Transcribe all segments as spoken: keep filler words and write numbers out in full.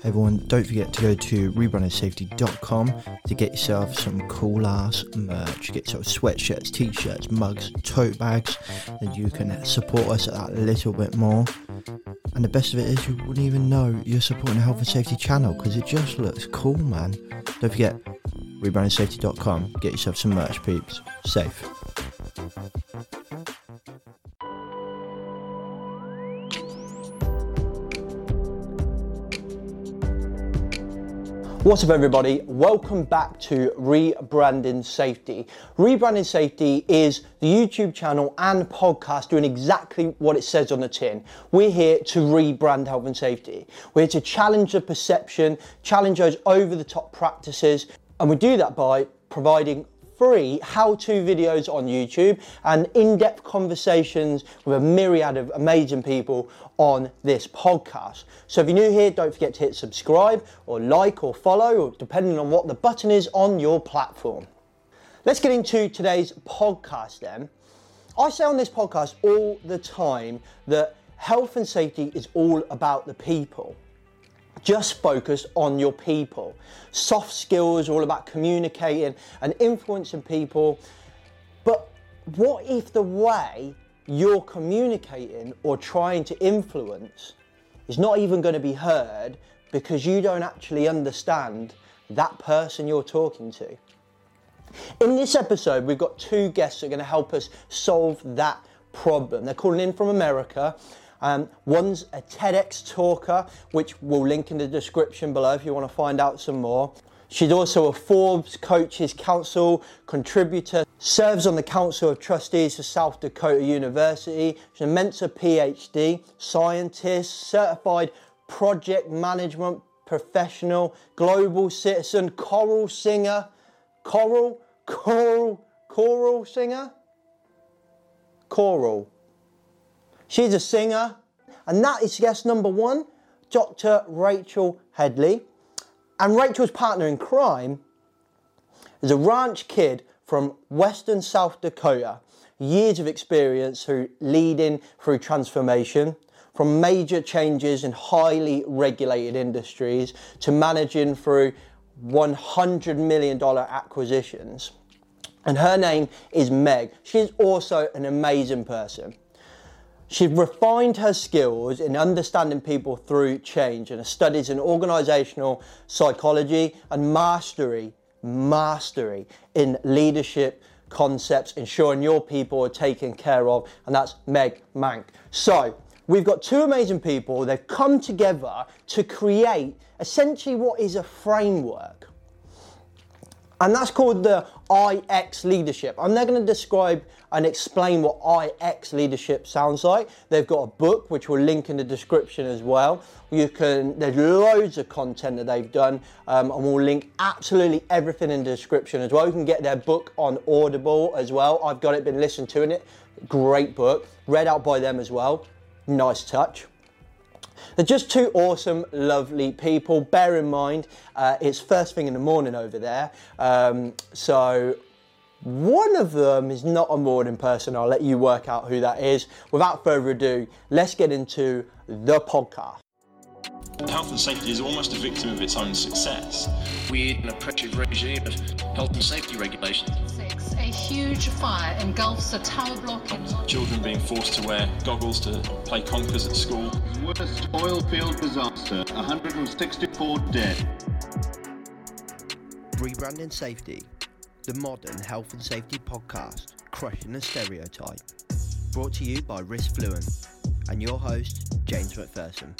Everyone, don't forget to go to rebranding safety dot com to get yourself some cool ass merch. Get yourself sweatshirts, t-shirts, mugs, tote bags, and you can support us a little bit more. And the best of it is you wouldn't even know you're supporting the health and safety channel because it just looks cool, man. Don't forget, rebranding safety dot com. Get yourself some merch, peeps. Safe. What's up, everybody? Welcome back to Rebranding Safety. Rebranding Safety is the YouTube channel and podcast doing exactly what it says on the tin. We're here to rebrand health and safety. We're here to challenge the perception, challenge those over-the-top practices, and we do that by providing free how-to videos on YouTube and in-depth conversations with a myriad of amazing people on this podcast. So if you're new here, don't forget to hit subscribe or like or follow, or depending on what the button is on your platform. Let's get into today's podcast then. I say on this podcast all the time that health and safety is all about the people. Just focus on your people. Soft skills are all about communicating and influencing people. But what if the way you're communicating or trying to influence is not even going to be heard because you don't actually understand that person you're talking to? In this episode, we've got two guests that are going to help us solve that problem. They're calling in from America. Um, one's a TEDx talker, which we'll link in the description below if you want to find out some more. She's also a Forbes Coaches Council contributor, serves on the Council of Trustees for South Dakota University. She's a Mensa PhD, scientist, certified project management professional, global citizen, choral singer, choral, choral, choral singer, choral. She's a singer, and that is guest number one, Doctor Rachel Headley. And Rachel's partner in crime is a ranch kid from western South Dakota. Years of experience through leading through transformation, from major changes in highly regulated industries to managing through one hundred million dollars acquisitions. And her name is Meg. She's also an amazing person. She's refined her skills in understanding people through change and her studies in organizational psychology and mastery, mastery in leadership concepts, ensuring your people are taken care of, and that's Meg Mank. So, we've got two amazing people. They've come together to create essentially what is a framework. And that's called the I X leadership. I'm now going to describe and explain what I X leadership sounds like. They've got a book, which we'll link in the description as well. You can, there's loads of content that they've done, um, and we'll link absolutely everything in the description as well. You can get their book on Audible as well. I've got it, been listening to it. Great book, read out by them as well. Nice touch. They're just two awesome, lovely people. Bear in mind, uh, it's first thing in the morning over there. Um, so one of them is not a morning person. I'll let you work out who that is. Without further ado, let's get into the podcast. Health and safety is almost a victim of its own success. Weird and oppressive regime of health and safety regulations. Six, a huge fire engulfs a tower block in... Children being forced to wear goggles to play conkers at school. Worst oil field disaster, one hundred sixty-four dead. Rebranding Safety, the modern health and safety podcast, crushing the stereotype. Brought to you by Risk Fluent and your host, James McPherson.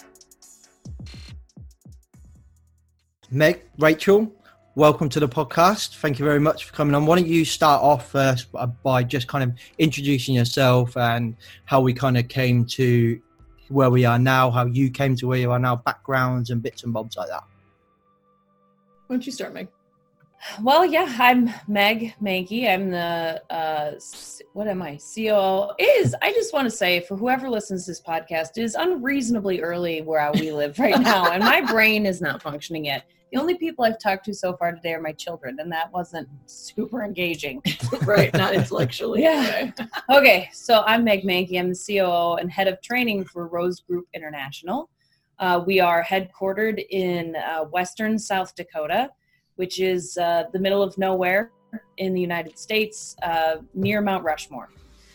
Meg, Rachel, welcome to the podcast. Thank you very much for coming on. Why don't you start off first by just kind of introducing yourself and how we kind of came to where we are now, how you came to where you are now, backgrounds and bits and bobs like that. Why don't you start, Meg? Well, yeah, I'm Meg Mankey. I'm the, uh, what am I, C O O. It is, I just want to say, for whoever listens to this podcast, it is unreasonably early where we live right now, and my brain is not functioning yet. The only people I've talked to so far today are my children, and that wasn't super engaging. Right, not intellectually. Yeah. Okay. okay, so I'm Meg Mankey. I'm the C O O and head of training for Rose Group International. Uh, we are headquartered in uh, western South Dakota, which is uh, the middle of nowhere in the United States, uh, near Mount Rushmore.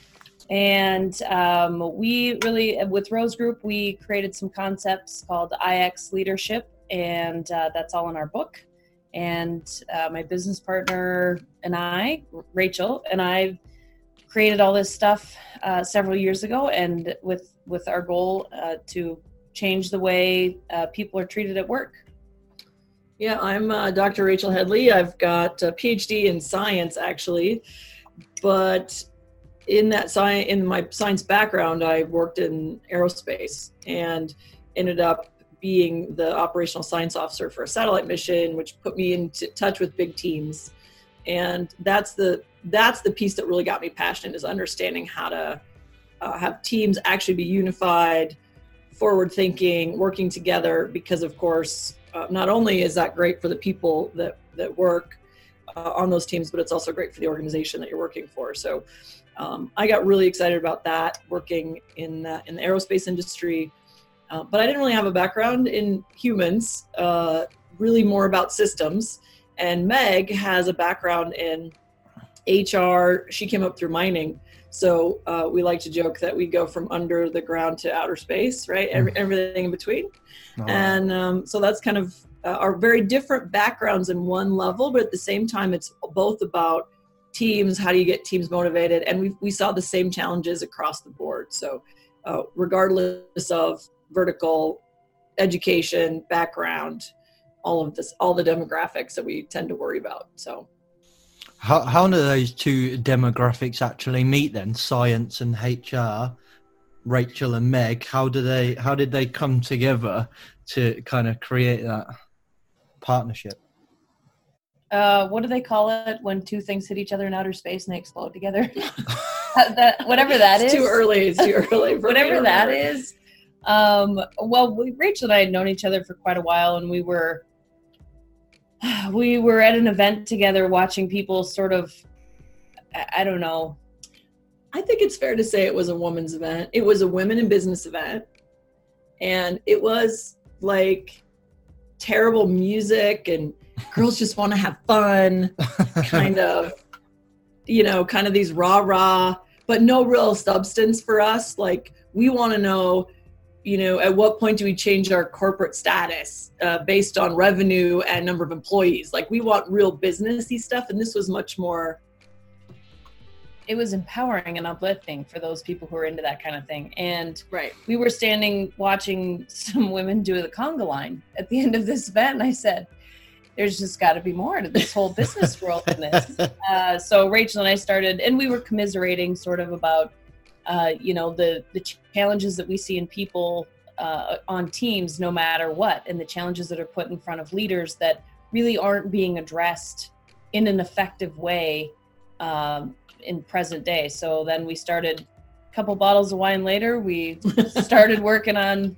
And um, we really, with Rose Group, we created some concepts called I X Leadership, and uh, that's all in our book. And uh, my business partner and I, Rachel, and I created all this stuff uh, several years ago, and with, with our goal uh, to change the way uh, people are treated at work. Yeah, I'm uh, Doctor Rachel Headley. I've got a P H D in science, actually, but in that science, in my science background, I worked in aerospace and ended up being the operational science officer for a satellite mission, which put me into touch with big teams. And that's the that's the piece that really got me passionate, is understanding how to uh, have teams actually be unified, forward thinking, working together, because of course, uh, not only is that great for the people that, that work uh, on those teams, but it's also great for the organization that you're working for. So um, I got really excited about that, working in, uh, in the aerospace industry, uh, but I didn't really have a background in humans, uh, really more about systems. And Meg has a background in H R. She came up through mining. So uh, we like to joke that we go from under the ground to outer space, right? Every, everything in between. Oh. And um, so that's kind of uh, our very different backgrounds in one level, but at the same time, it's both about teams. How do you get teams motivated? And we we saw the same challenges across the board. So uh, regardless of vertical education, background, all of this, all the demographics that we tend to worry about. So. How how do those two demographics actually meet then? Science and H R, Rachel and Meg. How do they how did they come together to kind of create that partnership? Uh, what do they call it when two things hit each other in outer space and they explode together? that, whatever that it's is. Too early. It's too early. For whatever that is. Um, well, we, Rachel and I had known each other for quite a while, and we were. We were at an event together watching people sort of, I don't know. I think it's fair to say it was a women's event. It was a women in business event. And it was like terrible music and girls just want to have fun, kind of, you know, kind of these rah rah, but no real substance for us. Like, we want to know, you know, at what point do we change our corporate status uh, based on revenue and number of employees? Like, we want real businessy stuff. And this was much more. It was empowering and uplifting for those people who are into that kind of thing. And right. We were standing watching some women do the conga line at the end of this event. And I said, there's just got to be more to this whole business world than this. Uh, so Rachel and I started, and we were commiserating sort of about, Uh, you know, the, the challenges that we see in people uh, on teams, no matter what, and the challenges that are put in front of leaders that really aren't being addressed in an effective way um, in present day. So then we started, a couple bottles of wine later, we started working on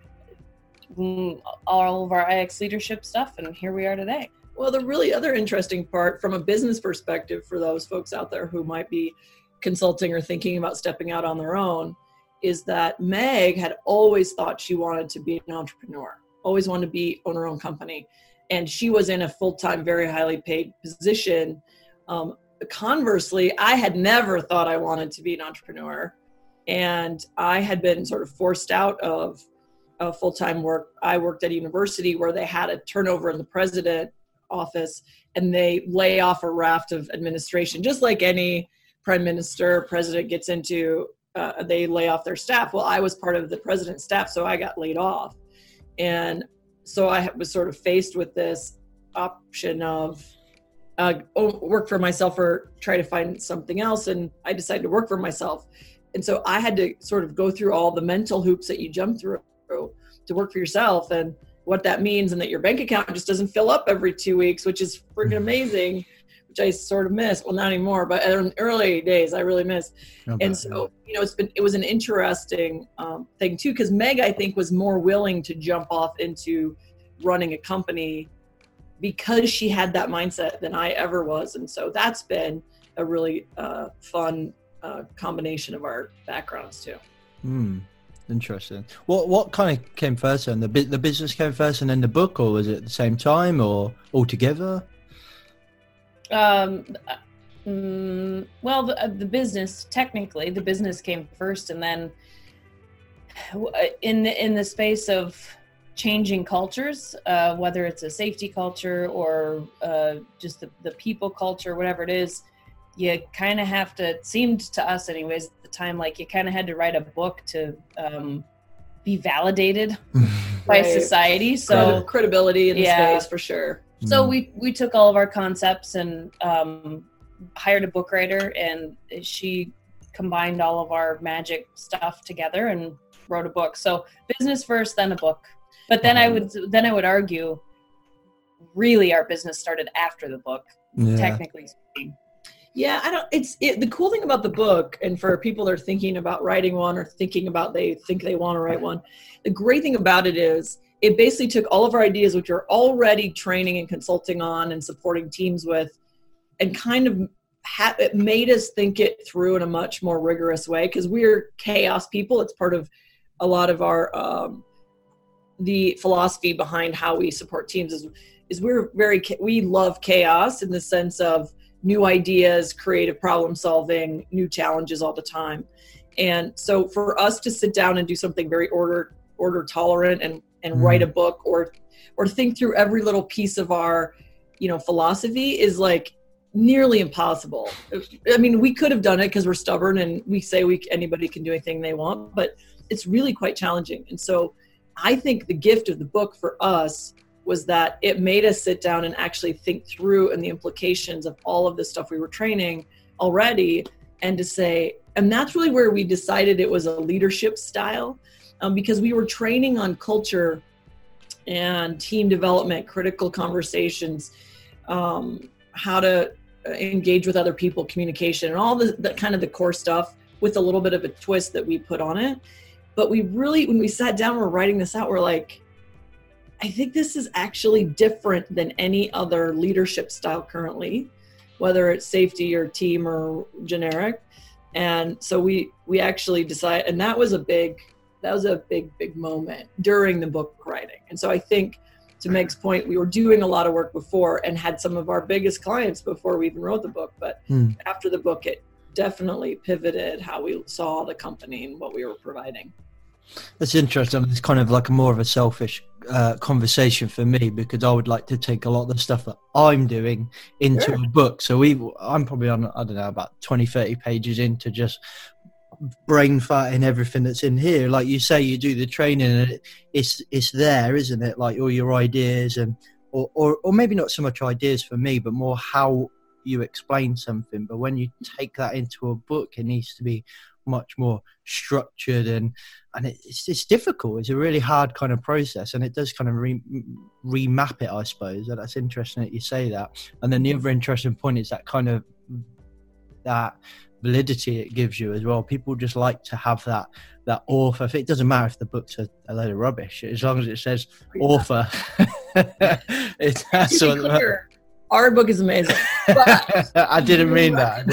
all of our I X leadership stuff, and here we are today. Well, the really other interesting part from a business perspective for those folks out there who might be consulting or thinking about stepping out on their own is that Meg had always thought she wanted to be an entrepreneur, always wanted to be own her own company. And she was in a full-time, very highly paid position. Um, conversely, I had never thought I wanted to be an entrepreneur. And I had been sort of forced out of uh, full-time work. I worked at a university where they had a turnover in the president office, and they lay off a raft of administration, just like any prime minister, president gets into, uh, they lay off their staff. Well, I was part of the president's staff, so I got laid off. And so I was sort of faced with this option of uh, work for myself or try to find something else. And I decided to work for myself. And so I had to sort of go through all the mental hoops that you jump through to work for yourself, and what that means, and that your bank account just doesn't fill up every two weeks, which is freaking amazing. Which I sort of miss. Well, not anymore, but in early days, I really miss. Okay. And so, you know, it's been, it was an interesting um, thing too, because Meg, I think, was more willing to jump off into running a company because she had that mindset than I ever was. And so that's been a really uh, fun uh, combination of our backgrounds too. Mm. Interesting. What what kind of came first then? The bu- the business came first and then the book, or was it at the same time, or all together? Um, mm, well, the, uh, the business, technically, the business came first, and then in the, in the space of changing cultures, uh, whether it's a safety culture or uh, just the, the people culture, whatever it is, you kind of have to, it seemed to us anyways at the time, like you kind of had to write a book to um, be validated by Right. society. So Credi- credibility in the Yeah. space for sure. So we, we took all of our concepts and um, hired a book writer, and she combined all of our magic stuff together and wrote a book. So business first, then a book. But then I would then I would argue, really, our business started after the book, Yeah. technically speaking. Yeah, I don't. It's it, the cool thing about the book, and for people that are thinking about writing one or thinking about they think they want to write one, the great thing about it is it basically took all of our ideas, which we're already training and consulting on and supporting teams with, and kind of ha- it made us think it through in a much more rigorous way, because we're chaos people. It's part of a lot of our um, the philosophy behind how we support teams is is we're very we love chaos in the sense of new ideas, creative problem solving, new challenges all the time. And so for us to sit down and do something very order order tolerant and and mm. write a book or or think through every little piece of our, you know, philosophy is like nearly impossible. I mean, we could have done it because we're stubborn and we say we anybody can do anything they want, but it's really quite challenging. And so I think the gift of the book for us was that it made us sit down and actually think through and the implications of all of the stuff we were training already, and to say, and that's really where we decided it was a leadership style, um, because we were training on culture and team development, critical conversations, um, how to engage with other people, communication, and all the, the kind of the core stuff with a little bit of a twist that we put on it. But we really, when we sat down, we're writing this out, we're like, I think this is actually different than any other leadership style currently, whether it's safety or team or generic. And so we we actually decided, and that was a big, that was a big, big moment during the book writing. And so I think, to Meg's point, we were doing a lot of work before and had some of our biggest clients before we even wrote the book. But hmm. after the book, it definitely pivoted how we saw the company and what we were providing. That's interesting. It's kind of like a more of a selfish uh, conversation for me, because I would like to take a lot of the stuff that I'm doing into sure. a book. So we, I'm probably on, I don't know, about twenty, thirty pages into just brain farting everything that's in here. Like you say, you do the training and it, it's it's there, isn't it? Like all your ideas and, or, or, or maybe not so much ideas for me, but more how you explain something. But when you take that into a book, it needs to be much more structured, and and it's it's difficult. It's a really hard kind of process, and it does kind of re, remap it, I suppose. And that's interesting that you say that. And then the other interesting point is that kind of that validity it gives you as well. People just like to have that that author. It doesn't matter if the book's a, a load of rubbish, as long as it says author. It's that's to be clear, our book is amazing. But I didn't mean that.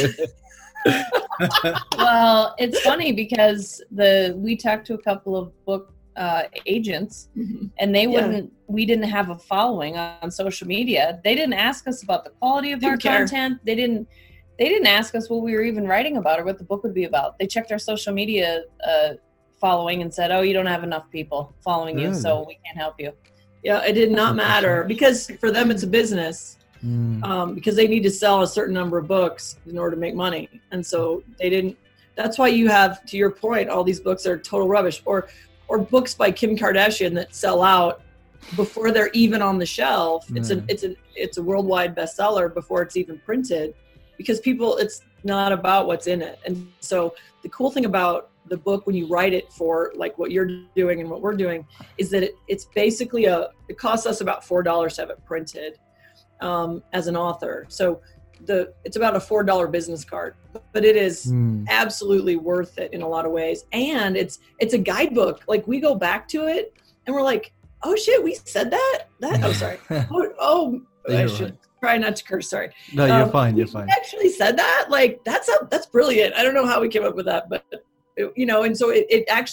Well, it's funny because the we talked to a couple of book uh, agents, mm-hmm. and they wouldn't. Yeah. We didn't have a following on social media. They didn't ask us about the quality of didn't our care. content. They didn't. They didn't ask us what we were even writing about or what the book would be about. They checked our social media uh, following and said, "Oh, you don't have enough people following you, mm. so we can't help you." Yeah, it did not matter, because for them it's a business. Mm. Um, because they need to sell a certain number of books in order to make money. And so they didn't, that's why you have, to your point, all these books are total rubbish, or, or books by Kim Kardashian that sell out before they're even on the shelf. Mm. It's a, it's a, it's a worldwide bestseller before it's even printed, because people, it's not about what's in it. And so the cool thing about the book, when you write it for like what you're doing and what we're doing, is that it, it's basically a, it costs us about four dollars to have it printed. Um, as an author. So the it's about a four dollar business card, but it is mm. absolutely worth it in a lot of ways. And it's it's a guidebook. Like we go back to it and we're like, oh shit, we said that? That oh sorry. oh, oh I should right. try not to curse, sorry. No, you're um, fine, you're fine. We actually said that? Like that's a, that's brilliant. I don't know how we came up with that, but it, you know, and so it, it actually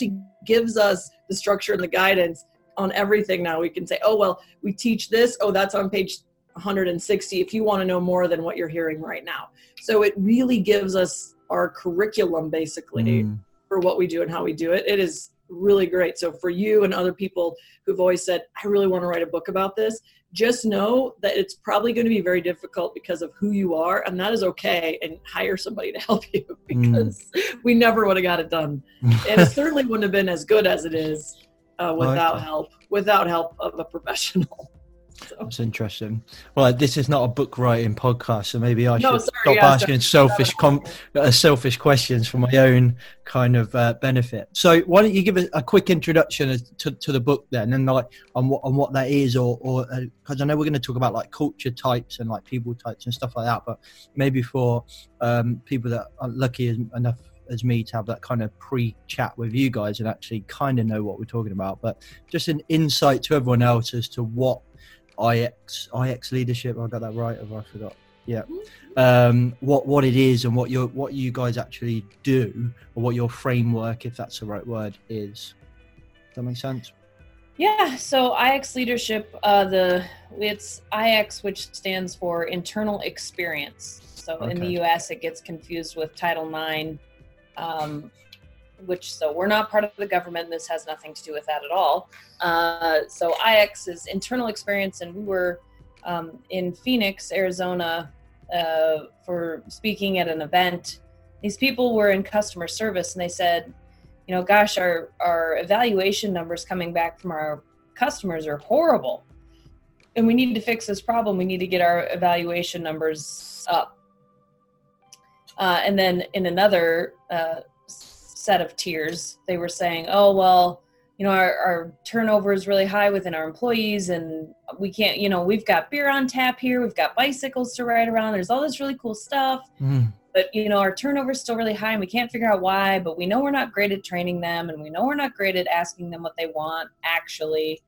gives us the structure and the guidance on everything. Now we can say, oh, well, we teach this. Oh, that's on page one hundred sixty if you want to know more than what you're hearing right now. So it really gives us our curriculum basically mm. for what we do and how we do it. It is really great. So for you and other people who've always said, I really want to write a book about this, just know that it's probably going to be very difficult because of who you are, and that is okay, and hire somebody to help you, because mm. we never would have got it done. And it certainly wouldn't have been as good as it is uh, without okay. help, without help of a professional. So. That's interesting. Well, this is not a book writing podcast, so maybe I no, should sorry, stop yeah, asking selfish, com- uh, selfish questions for my own kind of uh, benefit. So, why don't you give a, a quick introduction to, to the book then, and like on what on what that is, or or because uh, I know we're going to talk about like culture types and like people types and stuff like that, but maybe for um, people that are lucky enough as me to have that kind of pre-chat with you guys and actually kind of know what we're talking about, but just an insight to everyone else as to what I X I X leadership. I got that right, or I forgot. Yeah, um, what what it is and what you what you guys actually do, or what your framework, if that's the right word, is. Does that make sense? Yeah. So I X leadership, uh, the it's I X, which stands for internal experience. So okay. in the U S, it gets confused with Title nine, um, which so we're not part of the government. This has nothing to do with that at all. Uh, so I X is internal experience, and we were um, in Phoenix, Arizona, uh, for speaking at an event. These people were in customer service, and they said, you know, gosh, our, our evaluation numbers coming back from our customers are horrible, and we need to fix this problem. We need to get our evaluation numbers up. Uh, and then in another uh, set of tiers, they were saying, oh, well, you know, our, our turnover is really high within our employees, and we can't, you know, we've got beer on tap here. We've got bicycles to ride around. There's all this really cool stuff. Mm. But, you know, our turnover is still really high, and we can't figure out why, but we know we're not great at training them, and we know we're not great at asking them what they want, actually.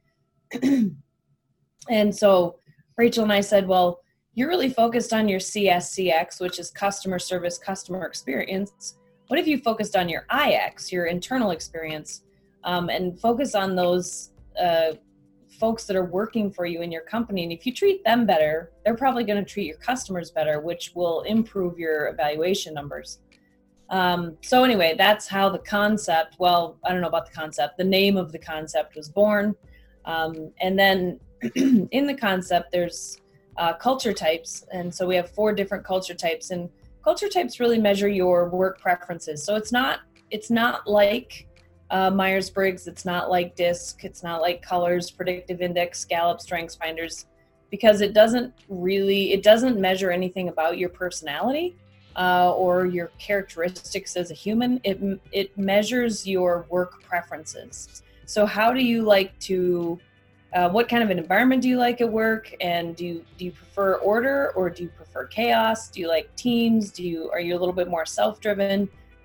And so Rachel and I said, well, you're really focused on your C S C X, which is customer service, customer experience. What if you focused on your I X, your internal experience, um, and focus on those uh, folks that are working for you in your company? And if you treat them better, they're probably going to treat your customers better, which will improve your evaluation numbers. Um, so anyway, that's how the concept, well, I don't know about the concept, the name of the concept was born. Um, and then in the concept, there's uh, culture types. And so we have four different culture types, and culture types really measure your work preferences. So it's not, it's not like uh, Myers-Briggs, it's not like DISC, it's not like Colors, Predictive Index, Gallup, StrengthsFinders, because it doesn't really, it doesn't measure anything about your personality uh, or your characteristics as a human. It, it measures your work preferences. So how do you like to, uh, what kind of an environment do you like at work? And do you, do you prefer order, or do you prefer chaos? Do you like teams? Do you, are you a little bit more self-driven?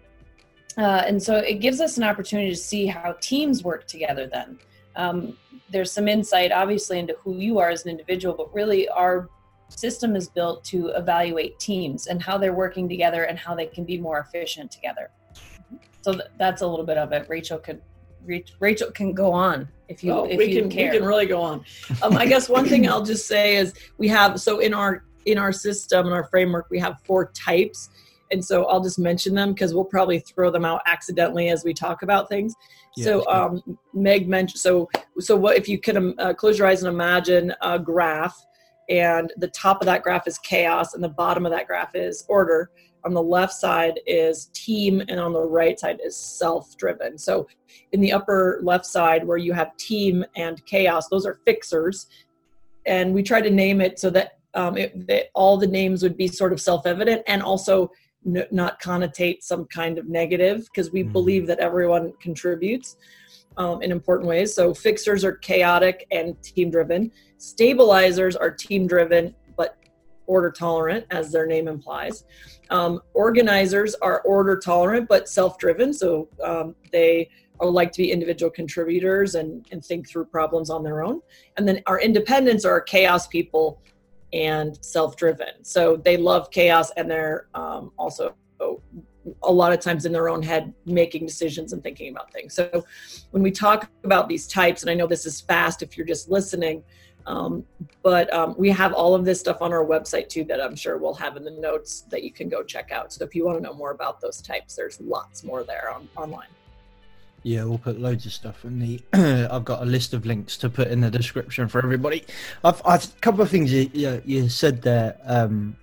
Uh, and so it gives us an opportunity to see how teams work together then. Um, there's some insight obviously into who you are as an individual, but really our system is built to evaluate teams and how they're working together and how they can be more efficient together. So th- that's a little bit of it. Rachel could Rachel can go on if you, oh, if we you can, care. We can really go on. Um, I guess one thing I'll just say is we have, so in our, in our system and our framework, we have four types. And so I'll just mention them because we'll probably throw them out accidentally as we talk about things. Yeah, so um, Meg mentioned, so, so what if you can uh, close your eyes and imagine a graph, and the top of that graph is chaos and the bottom of that graph is order. On the left side is team, and on the right side is self-driven. So in the upper left side where you have team and chaos, those are fixers. And we try to name it so that, um, it, that all the names would be sort of self-evident and also n- not connotate some kind of negative, because we mm-hmm. believe that everyone contributes um, in important ways. So fixers are chaotic and team-driven. Stabilizers are team-driven but order tolerant, as their name implies. Um, organizers are order tolerant but self-driven, so um, they are like to be individual contributors and, and think through problems on their own. And then our independents are chaos people and self-driven, so they love chaos, and they're um, also a lot of times in their own head making decisions and thinking about things. So when we talk about these types, and I know this is fast if you're just listening, um, but um, we have all of this stuff on our website too that I'm sure we'll have in the notes that you can go check out. So if you want to know more about those types, there's lots more there on online. Yeah, we'll put loads of stuff in the. I've got a list of links to put in the description for everybody. I've, I've a couple of things you, you, you said there, um,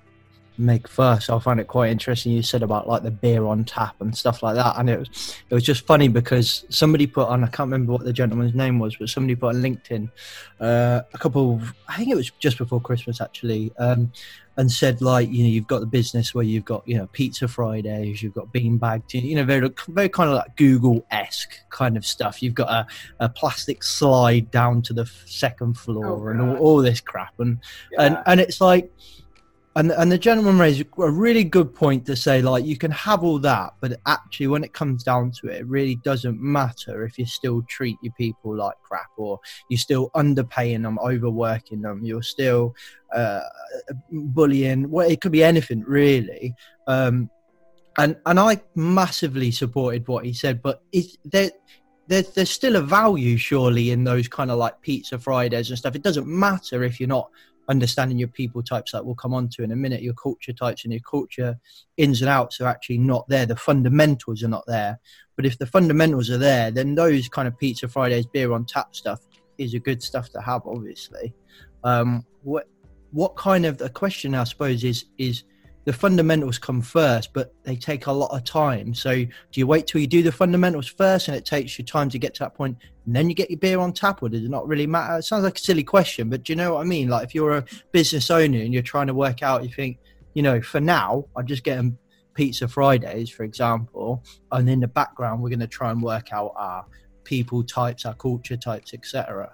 Meg. First, I find it quite interesting. You said about like the beer on tap and stuff like that, and it was it was just funny because somebody put on. I can't remember what the gentleman's name was, but somebody put on LinkedIn uh, a couple. Of, I think it was just before Christmas actually. Um, and said like, you know, you've got the business where you've got, you know, Pizza Fridays, you've got beanbag, you know, very, very kind of like Google-esque kind of stuff. You've got a, a plastic slide down to the second floor oh, and all, all this crap. And, yeah. and, and it's like, and, and the gentleman raised a really good point to say, like, you can have all that, but actually when it comes down to it, it really doesn't matter if you still treat your people like crap, or you're still underpaying them, overworking them, you're still uh, bullying. Well, it could be anything really. Um, and and I massively supported what he said, but is there, there, there's still a value surely in those kind of like Pizza Fridays and stuff. It doesn't matter if you're not understanding your people types that we'll come on to in a minute, your culture types and your culture ins and outs are actually not there. The fundamentals are not there. But if the fundamentals are there, then those kind of Pizza Fridays, beer on tap stuff is a good stuff to have, obviously. Um, what what kind of, the question I suppose is, is the fundamentals come first, but they take a lot of time. So do you wait till you do the fundamentals first and it takes you time to get to that point and then you get your beer on tap, or does it not really matter? It sounds like a silly question, but do you know what I mean? Like if you're a business owner and you're trying to work out, you think, you know, for now, I'm just getting Pizza Fridays, for example, and in the background, we're going to try and work out our people types, our culture types, et cetera.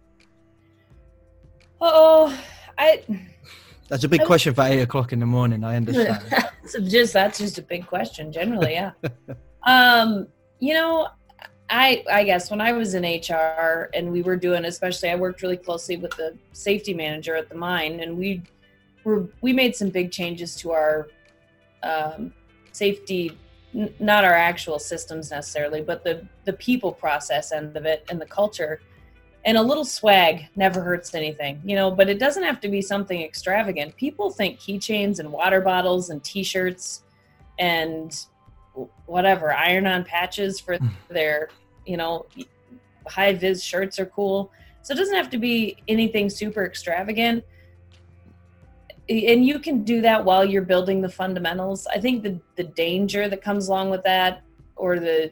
Oh, I... That's a big question for eight o'clock in the morning. I understand. So just that's just a big question, generally. Yeah. um, you know, I I guess when I was in H R and we were doing, especially, I worked really closely with the safety manager at the mine, and we were we made some big changes to our um, safety, n- not our actual systems necessarily, but the the people process end of it and the culture. And a little swag never hurts anything, you know, but it doesn't have to be something extravagant. People think keychains and water bottles and T-shirts and whatever, iron-on patches for their, you know, high-vis shirts are cool. So it doesn't have to be anything super extravagant. And you can do that while you're building the fundamentals. I think the, the danger that comes along with that, or the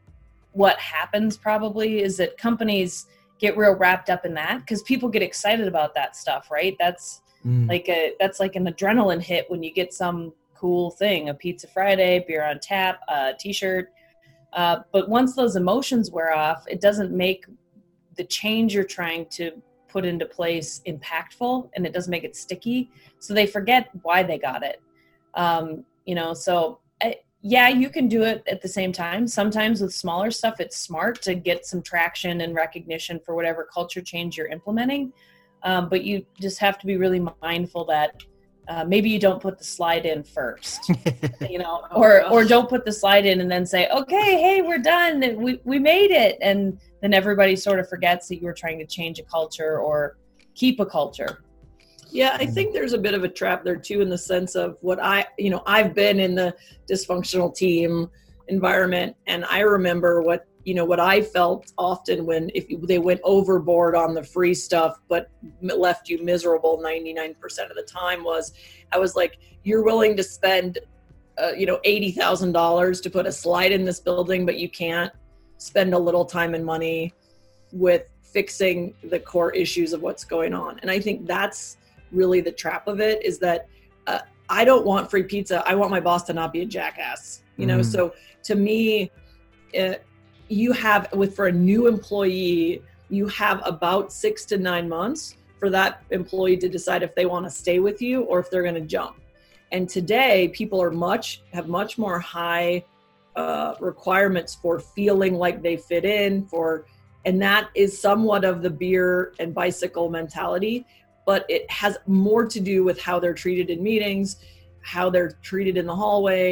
what happens probably, is that companies get real wrapped up in that because people get excited about that stuff, right? That's mm. like a that's like an adrenaline hit when you get some cool thing, a Pizza Friday, beer on tap, a T-shirt. Uh, but once those emotions wear off, it doesn't make the change you're trying to put into place impactful, and it doesn't make it sticky. So they forget why they got it. Um, you know, so I, yeah, you can do it at the same time. Sometimes with smaller stuff, it's smart to get some traction and recognition for whatever culture change you're implementing. Um, but you just have to be really mindful that uh, maybe you don't put the slide in first, you know, or oh, or don't put the slide in and then say, okay, hey, we're done. We we made it. And then everybody sort of forgets that you were trying to change a culture or keep a culture. Yeah, I think there's a bit of a trap there too, in the sense of what I, you know, I've been in the dysfunctional team environment, and I remember what, you know, what I felt often when if they went overboard on the free stuff, but left you miserable ninety-nine percent of the time, was I was like, you're willing to spend, uh, you know, eighty thousand dollars to put a slide in this building, but you can't spend a little time and money with fixing the core issues of what's going on. And I think that's really the trap of it, is that uh, I don't want free pizza. I want my boss to not be a jackass, you know? Mm. So to me, uh, you have with, for a new employee, you have about six to nine months for that employee to decide if they want to stay with you or if they're going to jump. And today people are much, have much more high uh, requirements for feeling like they fit in for, and that is somewhat of the beer and bicycle mentality. But it has more to do with how they're treated in meetings, how they're treated in the hallway,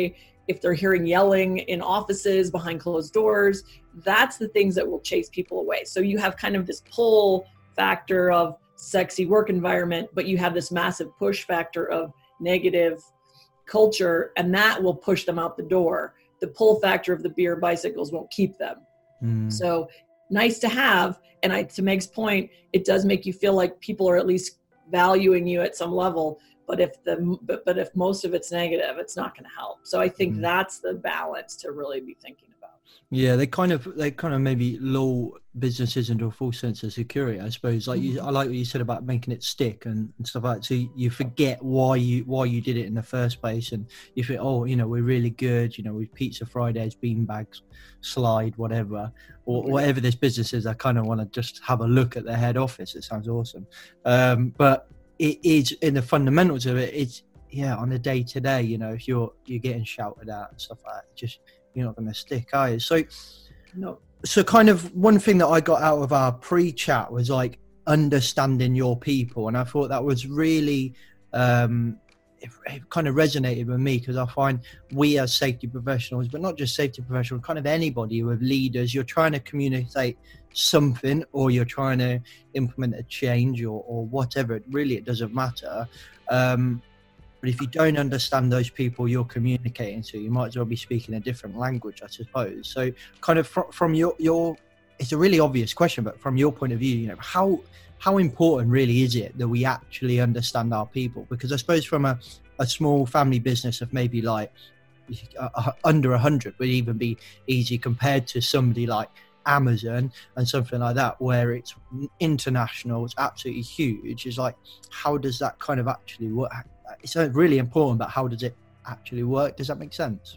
if they're hearing yelling in offices behind closed doors, that's the things that will chase people away. So you have kind of this pull factor of sexy work environment, but you have this massive push factor of negative culture, and that will push them out the door. The pull factor of the beer bicycles won't keep them. Mm. So nice to have. And I, to Meg's point, it does make you feel like people are at least valuing you at some level. But if the but, but if most of it's negative, it's not going to help. So I think mm. that's the balance to really be thinking about. Yeah, they kind of they kind of maybe lull businesses into a false sense of security, I suppose. Like you, I like what you said about making it stick and, and stuff like that. So you forget why you why you did it in the first place, and you think, oh, you know, we're really good. You know, with Pizza Fridays, beanbags, slide, whatever, or whatever this business is. I kind of want to just have a look at their head office. It sounds awesome, um, but it is in the fundamentals of it. It's yeah, on the day to day. You know, if you're you're getting shouted at and stuff like that, just you're not going to stick, are you? So, no. So kind of one thing that I got out of our pre-chat was like understanding your people. And I thought that was really, um, it, it kind of resonated with me, because I find we as safety professionals, but not just safety professionals, kind of anybody with leaders, you're trying to communicate something, or you're trying to implement a change, or, or whatever. It really, it doesn't matter. Um, But if you don't understand those people you're communicating to, you might as well be speaking a different language, I suppose. So kind of from, from your, your, it's a really obvious question, but from your point of view, you know, how, how important really is it that we actually understand our people? Because I suppose from a, a small family business of maybe like uh, uh, under a hundred would even be easy compared to somebody like Amazon and something like that, where it's international, it's absolutely huge. It's like, how does that kind of actually work? It's really important, but how does it actually work? Does that make sense?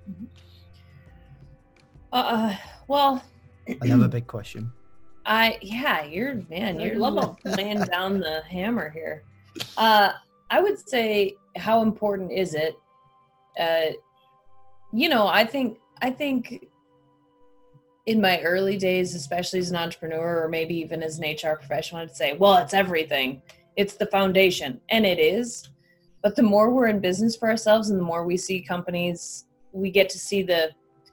Uh, well, another big question. I yeah, you're man, you're love laying down the hammer here. Uh, I would say, how important is it? Uh, you know, I think I think in my early days, especially as an entrepreneur, or maybe even as an H R professional, I'd say, well, it's everything. It's the foundation, and it is. But the more we're in business for ourselves, and the more we see companies, we get to see the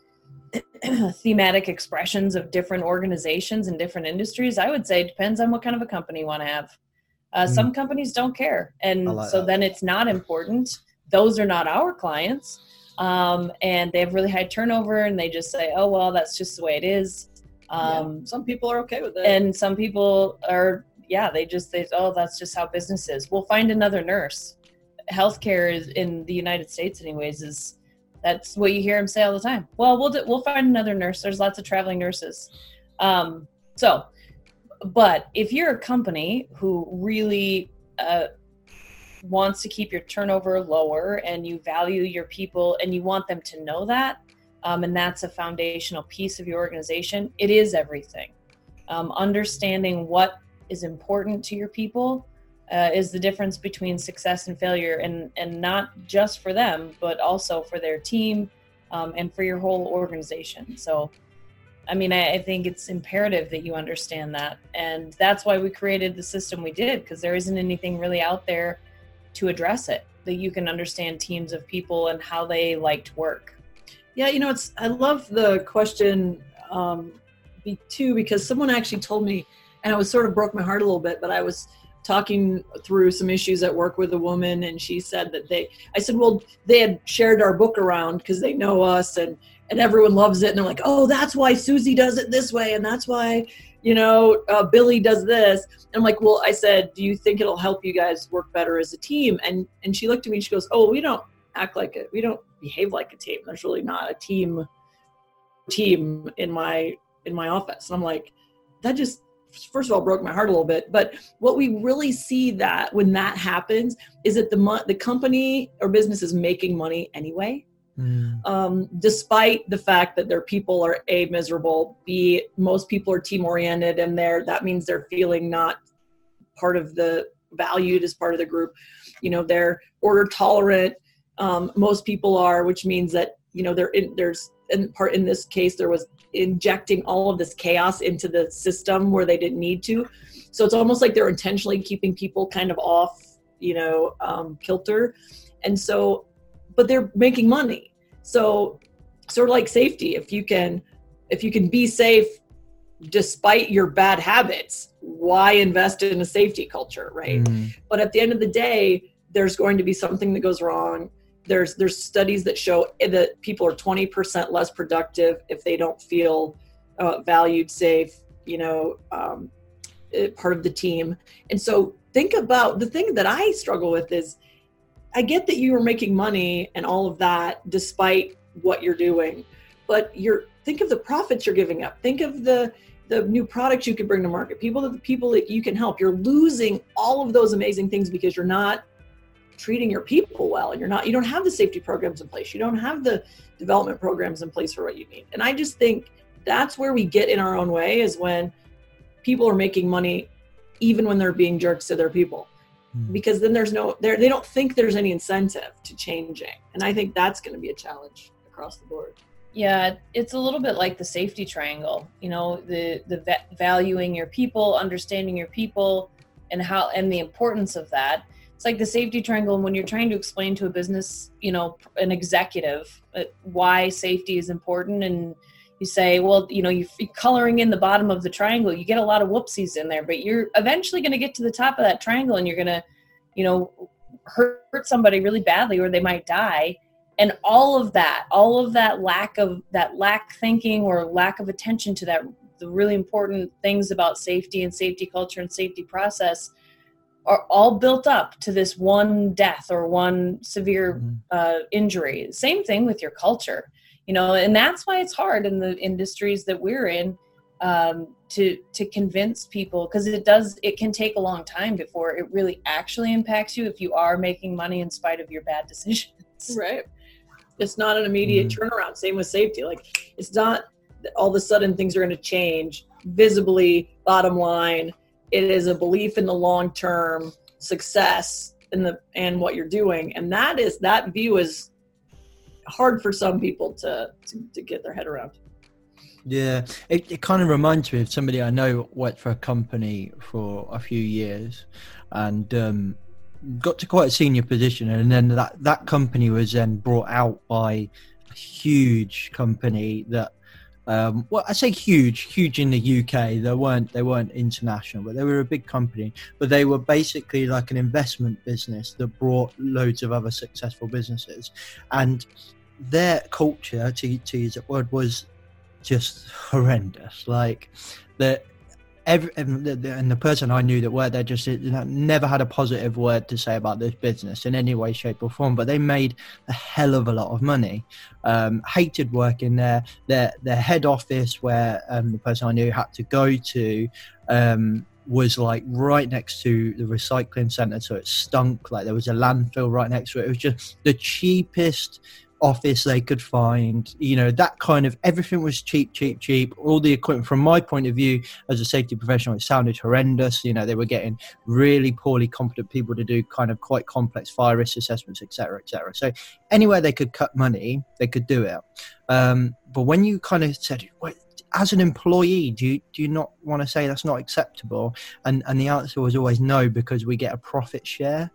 thematic expressions of different organizations and different industries. I would say it depends on what kind of a company you want to have. Uh, mm. Some companies don't care. And like so that. Then it's not important. Those are not our clients. Um, and they have really high turnover, and they just say, oh, well, that's just the way it is. Um, yeah. Some people are okay with it. And some people are, yeah, they just say, oh, that's just how business is. We'll find another nurse. Healthcare is in the United States anyways, is that's what you hear them say all the time. Well, we'll do, we'll find another nurse. There's lots of traveling nurses. Um, so, but if you're a company who really uh, wants to keep your turnover lower, and you value your people, and you want them to know that, um, and that's a foundational piece of your organization, it is everything. Um, understanding what is important to your people Uh, is the difference between success and failure, and, and not just for them, but also for their team, um, and for your whole organization. So, I mean, I, I think it's imperative that you understand that. And that's why we created the system we did, because there isn't anything really out there to address it, that you can understand teams of people and how they like to work. Yeah, you know, it's I love the question um, too, because someone actually told me, and it was sort of broke my heart a little bit, but I was talking through some issues at work with a woman, and she said that they, I said, well, they had shared our book around because they know us, and, and everyone loves it. And they're like, oh, that's why Susie does it this way. And that's why, you know, uh, Billy does this. And I'm like, well, I said, do you think it'll help you guys work better as a team? And, and she looked at me and she goes, oh, we don't act like it. We don't behave like a team. There's really not a team team in my, in my office. And I'm like, that just, first of all, broke my heart a little bit. But what we really see that when that happens is that the mo- the company or business is making money anyway, mm. um, despite the fact that their people are A, miserable, B, most people are team oriented, and they're, that means they're feeling not part of the valued as part of the group. You know, they're order tolerant. Um, most people are, which means that, you know, they're in, there's in part, in this case, there was injecting all of this chaos into the system where they didn't need to. So it's almost like they're intentionally keeping people kind of off, you know, um, kilter. And so, but they're making money. So sort of like safety, if you can, if you can be safe despite your bad habits, why invest in a safety culture, right? Mm. But at the end of the day, there's going to be something that goes wrong. There's there's studies that show that people are twenty percent less productive if they don't feel uh, valued, safe, you know, um, part of the team. And so think about the thing that I struggle with is, I get that you are making money and all of that despite what you're doing, but you're think of the profits you're giving up. Think of the the new products you could bring to market, people that the people that you can help. You're losing all of those amazing things because you're not treating your people well, and you're not, you don't have the safety programs in place. You don't have the development programs in place for what you need. And I just think that's where we get in our own way, is when people are making money, even when they're being jerks to their people, mm. because then there's no, there, they don't think there's any incentive to changing. And I think that's going to be a challenge across the board. Yeah, it's a little bit like the safety triangle, you know, the, the va- valuing your people, understanding your people, and how, and the importance of that. It's like the safety triangle. And when you're trying to explain to a business, you know, an executive, uh, why safety is important, and you say, well, you know, you're coloring in the bottom of the triangle, you get a lot of whoopsies in there, but you're eventually going to get to the top of that triangle, and you're going to, you know, hurt somebody really badly, or they might die. And all of that, all of that lack of that lack thinking or lack of attention to that, the really important things about safety and safety culture and safety process are all built up to this one death or one severe uh, injury. Same thing with your culture, you know, and that's why it's hard in the industries that we're in um, to to convince people, because it does, it can take a long time before it really actually impacts you if you are making money in spite of your bad decisions. Right. It's not an immediate mm. turnaround. Same with safety. Like, it's not all of a sudden things are going to change visibly, bottom line. It is a belief in the long-term success in the, and what you're doing. And that is, that view is hard for some people to, to, to get their head around. Yeah. It, it kind of reminds me of somebody I know worked for a company for a few years, and, um, got to quite a senior position, and then that that company was then brought out by a huge company that um well I say huge huge in the U K. They weren't they weren't international, but they were a big company, but they were basically like an investment business that brought loads of other successful businesses, and their culture, to, to use that word, was just horrendous. Like the Every, and, the, and the person I knew that worked there just never had a positive word to say about this business in any way, shape or form, but they made a hell of a lot of money. Um, hated working there. Their, their head office, where um, the person I knew had to go to, um, was like right next to the recycling centre, so it stunk. Like there was a landfill right next to it. It was just the cheapest office they could find, you know, that kind of, everything was cheap, cheap, cheap. All the equipment, from my point of view as a safety professional, it sounded horrendous. You know, they were getting really poorly competent people to do kind of quite complex fire risk assessments, et cetera, et cetera. So anywhere they could cut money, they could do it. Um, but when you kind of said, wait, as an employee, do you, do you not want to say that's not acceptable? And, and the answer was always no, because we get a profit share.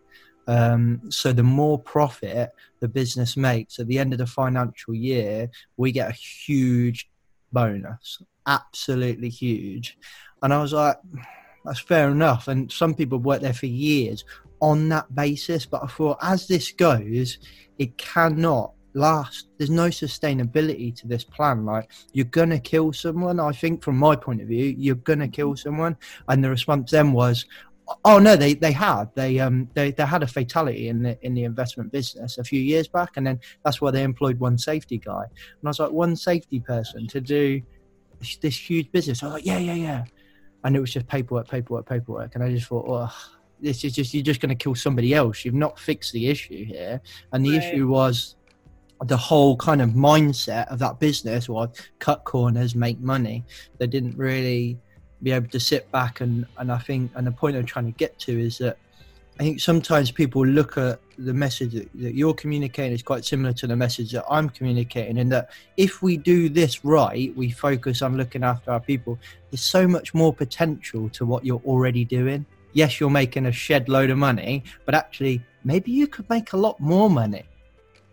Um, so the more profit the business makes at the end of the financial year, we get a huge bonus, absolutely huge. And I was like, that's fair enough. And some people work there for years on that basis. But I thought, as this goes, it cannot last. There's no sustainability to this plan. Like, you're going to kill someone. I think from my point of view, you're going to kill someone. And the response then was, oh no, they they had they um they, they had a fatality in the in the investment business a few years back, and then that's why they employed one safety guy. And I was like, one safety person to do this huge business? I was like, yeah, yeah, yeah. And it was just paperwork, paperwork, paperwork. And I just thought, oh, this is just, you're just going to kill somebody else. You've not fixed the issue here. And the right. issue was the whole kind of mindset of that business was cut corners, make money. They didn't really be able to sit back and, and I think, and the point I'm trying to get to is that I think sometimes people look at the message that, that you're communicating is quite similar to the message that I'm communicating, in that if we do this right, we focus on looking after our people, there's so much more potential to what you're already doing. Yes, you're making a shed load of money, but actually maybe you could make a lot more money.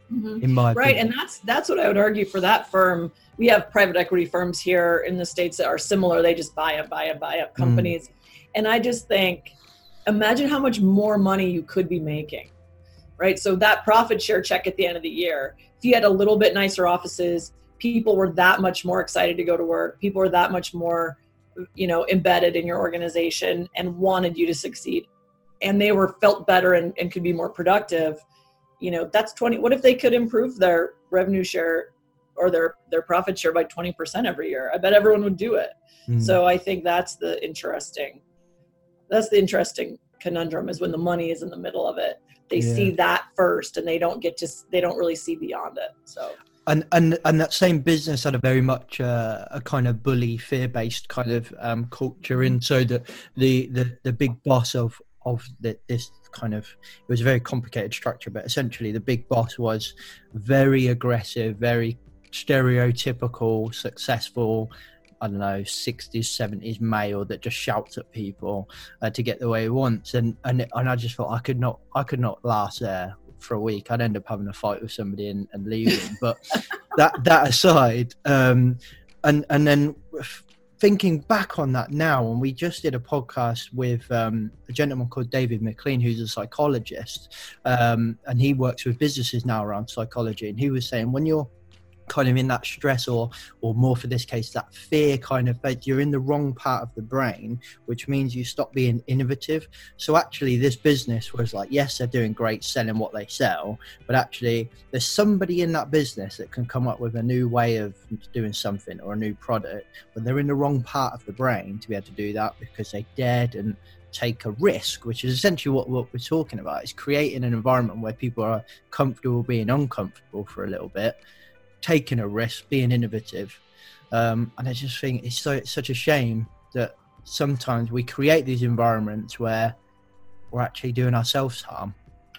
Mm-hmm. in my right. opinion. And that's that's what I would argue for that firm. We have private equity firms here in the States that are similar. They just buy up, buy up, buy up companies. Mm. And I just think, imagine how much more money you could be making, right? So that profit share check at the end of the year, if you had a little bit nicer offices, people were that much more excited to go to work. People were that much more, you know, embedded in your organization and wanted you to succeed. And they were felt better and, and could be more productive. You know, that's twenty. What if they could improve their revenue share or their, their profit share by twenty percent every year? I bet everyone would do it. Mm. So I think that's the interesting, that's the interesting conundrum, is when the money is in the middle of it. They yeah. see that first and they don't get to, they don't really see beyond it. So. And, and and that same business had a very much uh, a kind of bully, fear-based kind of um, culture in, so that the, the, the big boss of of the, this kind of, it was a very complicated structure, but essentially the big boss was very aggressive, very stereotypical, successful, I don't know, sixties, seventies male that just shouts at people uh, to get the way he wants. And, and, and I just thought I could not, I could not last there for a week. I'd end up having a fight with somebody and, and leaving. But that, that aside, um, and, and then thinking back on that now, and we just did a podcast with um, a gentleman called David McLean, who's a psychologist, um, and he works with businesses now around psychology. And he was saying, when you're kind of in that stress, or or more for this case, that fear kind of phase, you're in the wrong part of the brain, which means you stop being innovative. So actually this business was like, yes, they're doing great selling what they sell, but actually there's somebody in that business that can come up with a new way of doing something or a new product, but they're in the wrong part of the brain to be able to do that, because they dared and take a risk, which is essentially what, what we're talking about, is creating an environment where people are comfortable being uncomfortable for a little bit, taking a risk, being innovative. Um, and I just think it's so it's such a shame that sometimes we create these environments where we're actually doing ourselves harm.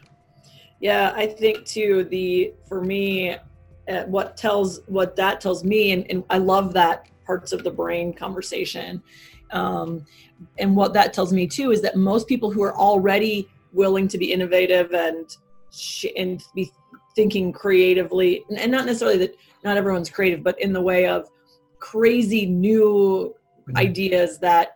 Yeah, I think too, the, for me, uh, what tells, what that tells me, and, and I love that parts of the brain conversation. Um, and what that tells me too, is that most people who are already willing to be innovative and, sh- and be thinking creatively, and not necessarily that not everyone's creative, but in the way of crazy new mm-hmm. ideas that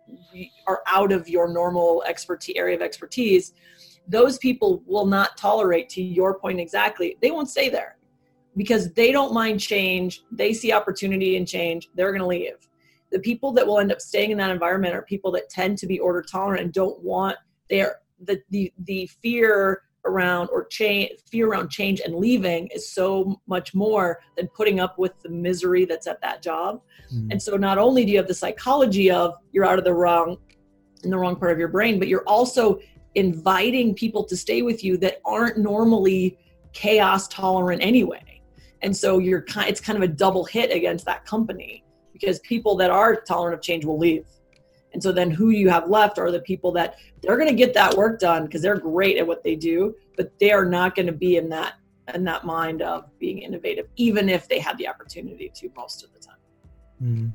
are out of your normal expertise area of expertise, those people will not tolerate, to your point exactly, they won't stay there because they don't mind change. They see opportunity in change. They're going to leave. The people that will end up staying in that environment are people that tend to be order tolerant and don't want their, the, the, the fear around or change, fear around change and leaving is so much more than putting up with the misery that's at that job. Mm. And so not only do you have the psychology of you're out of the wrong, in the wrong part of your brain, but you're also inviting people to stay with you that aren't normally chaos tolerant anyway. And so you're kind, it's kind of a double hit against that company, because people that are tolerant of change will leave. And so then who you have left are the people that they're going to get that work done because they're great at what they do, but they are not going to be in that in that mind of being innovative, even if they have the opportunity to most of the time. Mm.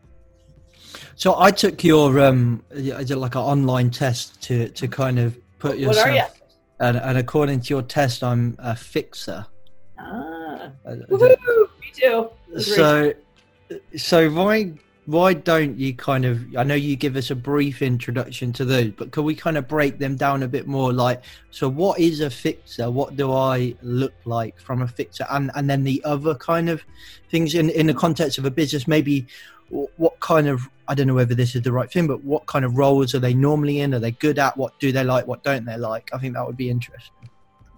So I took your um, I did like an online test to to kind of put yourself. What are you? And, and according to your test, I'm a fixer. Ah, I, I woohoo! Me too. So, so why? Why don't you kind of, I know you give us a brief introduction to those, but can we kind of break them down a bit more? Like, so what is a fixer? What do I look like from a fixer? And and then the other kind of things in, in the context of a business, maybe what kind of, I don't know whether this is the right thing, but what kind of roles are they normally in? Are they good at? What do they like? What don't they like? I think that would be interesting.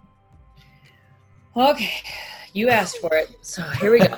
Okay, you asked for it. So here we go.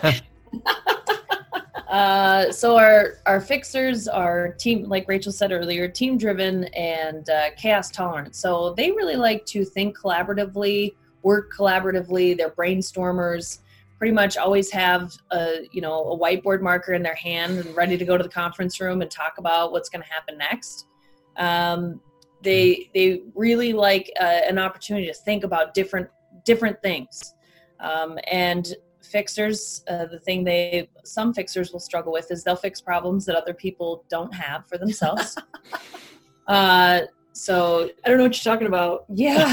Uh, so our, our fixers are team, like Rachel said earlier, team driven and uh, chaos tolerant. So they really like to think collaboratively, work collaboratively. They're brainstormers, pretty much always have a, you know, a whiteboard marker in their hand and ready to go to the conference room and talk about what's going to happen next. Um, they, they really like uh, an opportunity to think about different, different things. Um, and fixers, uh, the thing they, some fixers will struggle with is they'll fix problems that other people don't have for themselves. uh, so I don't know what you're talking about. Yeah.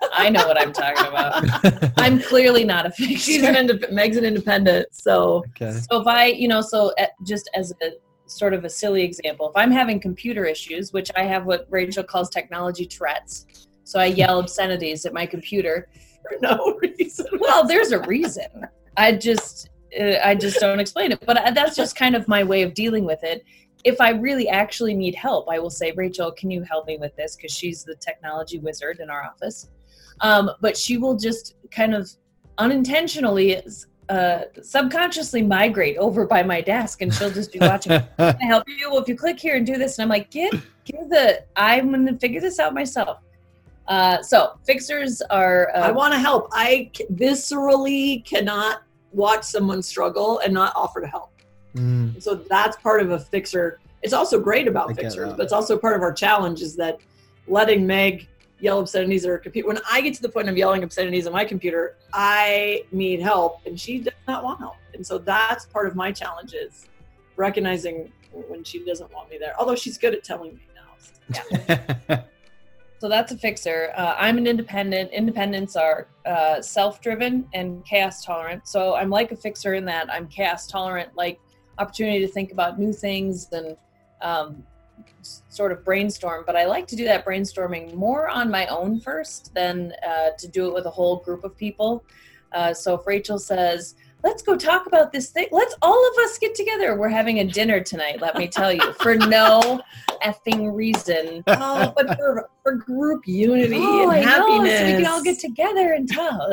I know what I'm talking about. I'm clearly not a fixer. She's an indep- Meg's an independent. So, Okay. so if I, you know, so at, just as a sort of a silly example, if I'm having computer issues, which I have what Rachel calls technology Tourette's, so I yell obscenities at my computer for no reason. Well, there's a reason. I just, uh, I just don't explain it. But that's just kind of my way of dealing with it. If I really actually need help, I will say, Rachel, can you help me with this? Because she's the technology wizard in our office. Um, but she will just kind of unintentionally, uh, subconsciously migrate over by my desk, and she'll just be watching. Can I help you? Well, if you click here and do this, and I'm like, get, get the. I'm going to figure this out myself. Uh, so fixers are. Uh, I want to help. I c- viscerally cannot watch someone struggle and not offer to help. Mm. So that's part of a fixer. It's also great about I get fixers, that. but it's also part of our challenge is that letting Meg yell obscenities at her computer. When I get to the point of yelling obscenities at my computer, I need help, and she does not want help. And so that's part of my challenge is recognizing when she doesn't want me there. Although she's good at telling me now. So, yeah. So that's a fixer. Uh, I'm an independent. Independents are uh, self-driven and chaos tolerant. So I'm like a fixer in that I'm chaos tolerant, like opportunity to think about new things and um, sort of brainstorm. But I like to do that brainstorming more on my own first than uh, to do it with a whole group of people. Uh, so if Rachel says, let's go talk about this thing. Let's all of us get together. We're having a dinner tonight, let me tell you, for no effing reason. Oh, but for, for group unity Oh, and I know, happiness. so we can all get together and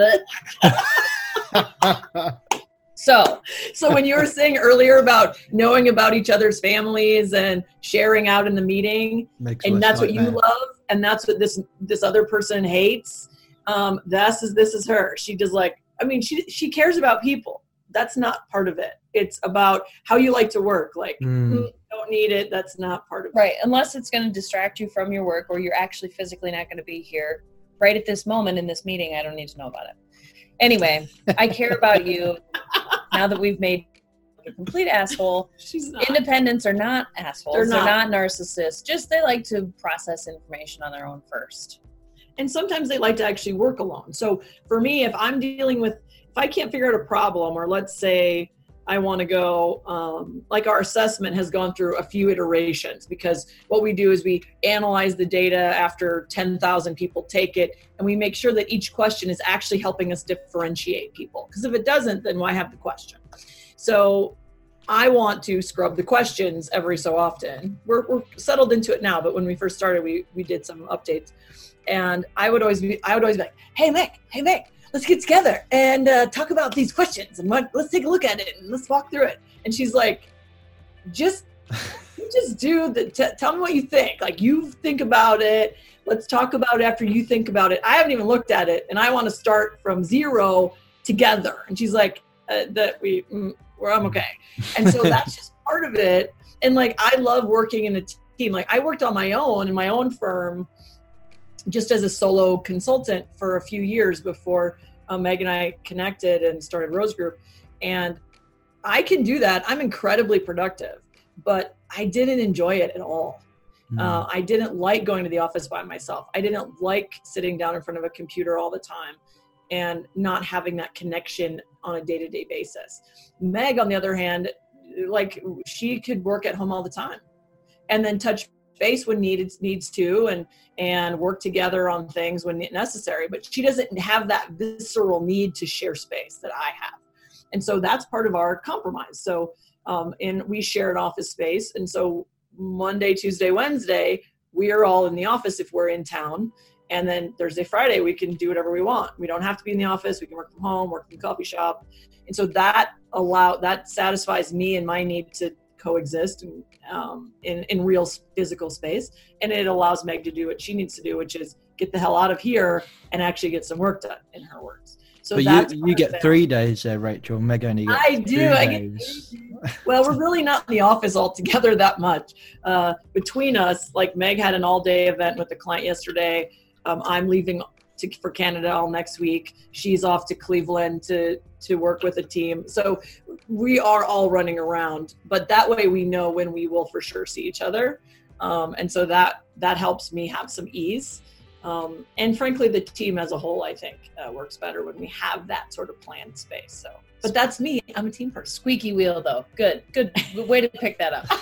talk. So, So when you were saying earlier about knowing about each other's families and sharing out in the meeting, Makes and worse that's what you nightmare. love, and that's what this this other person hates. Um, this is this is her. She does like. I mean, she she cares about people. That's not part of it. It's about how you like to work. Like, Mm. mm, don't need it. That's not part of it. right, unless it's going to distract you from your work or you're actually physically not going to be here right at this moment in this meeting, I don't need to know about it. Anyway, I care about you now that we've made a complete asshole. She's not. Independents are not assholes. They're They're not. not narcissists. Just they like to process information on their own first. And sometimes they like to actually work alone. So for me, if I'm dealing with, if I can't figure out a problem, or let's say I want to go, um, like our assessment has gone through a few iterations, because what we do is we analyze the data after ten thousand people take it, and we make sure that each question is actually helping us differentiate people. Because if it doesn't, then why have the question? So I want to scrub the questions every so often. We're, we're settled into it now, but when we first started, we, we did some updates. And I would always be, I would always be like, hey, Mick, hey, Mick, let's get together and uh, talk about these questions. And what, let's take a look at it and let's walk through it. And she's like, just, just do the, t- tell me what you think. Like, you think about it. Let's talk about it after you think about it. I haven't even looked at it, and I want to start from zero together. And she's like, uh, that we, mm, well, I'm okay. And so that's just part of it. And like, I love working in a team. Like, I worked on my own in my own firm, just as a solo consultant for a few years before uh, Meg and I connected and started Rose Group. And I can do that. I'm incredibly productive, but I didn't enjoy it at all. Mm. Uh, I didn't like going to the office by myself. I didn't like sitting down in front of a computer all the time and not having that connection on a day-to-day basis. Meg, on the other hand, like, she could work at home all the time and then touch base when needed needs to, and and work together on things when necessary. But she doesn't have that visceral need to share space that I have, and so that's part of our compromise. So, um, and we share an office space, and so Monday, Tuesday, Wednesday, we are all in the office if we're in town, and then Thursday, Friday, we can do whatever we want. We don't have to be in the office. We can work from home, work from the coffee shop, and so that allow that satisfies me and my need to coexist in, um, in, in real physical space. And it allows Meg to do what she needs to do, which is get the hell out of here and actually get some work done, in her words. So But that's you, part you of get it. three days there, Rachel. Meg only gets I do. two I get days. Well, we're really not in the office all together that much. Uh, between us, like, Meg had an all-day event with a client yesterday. Um, I'm leaving to, for Canada all next week. She's off to Cleveland to to work with a team. So we are all running around, but that way we know when we will for sure see each other. Um, and so that that helps me have some ease. Um, and frankly, the team as a whole, I think, uh, works better when we have that sort of planned space. So, but that's me. I'm a team person. Squeaky wheel, though. Good, good way to pick that up.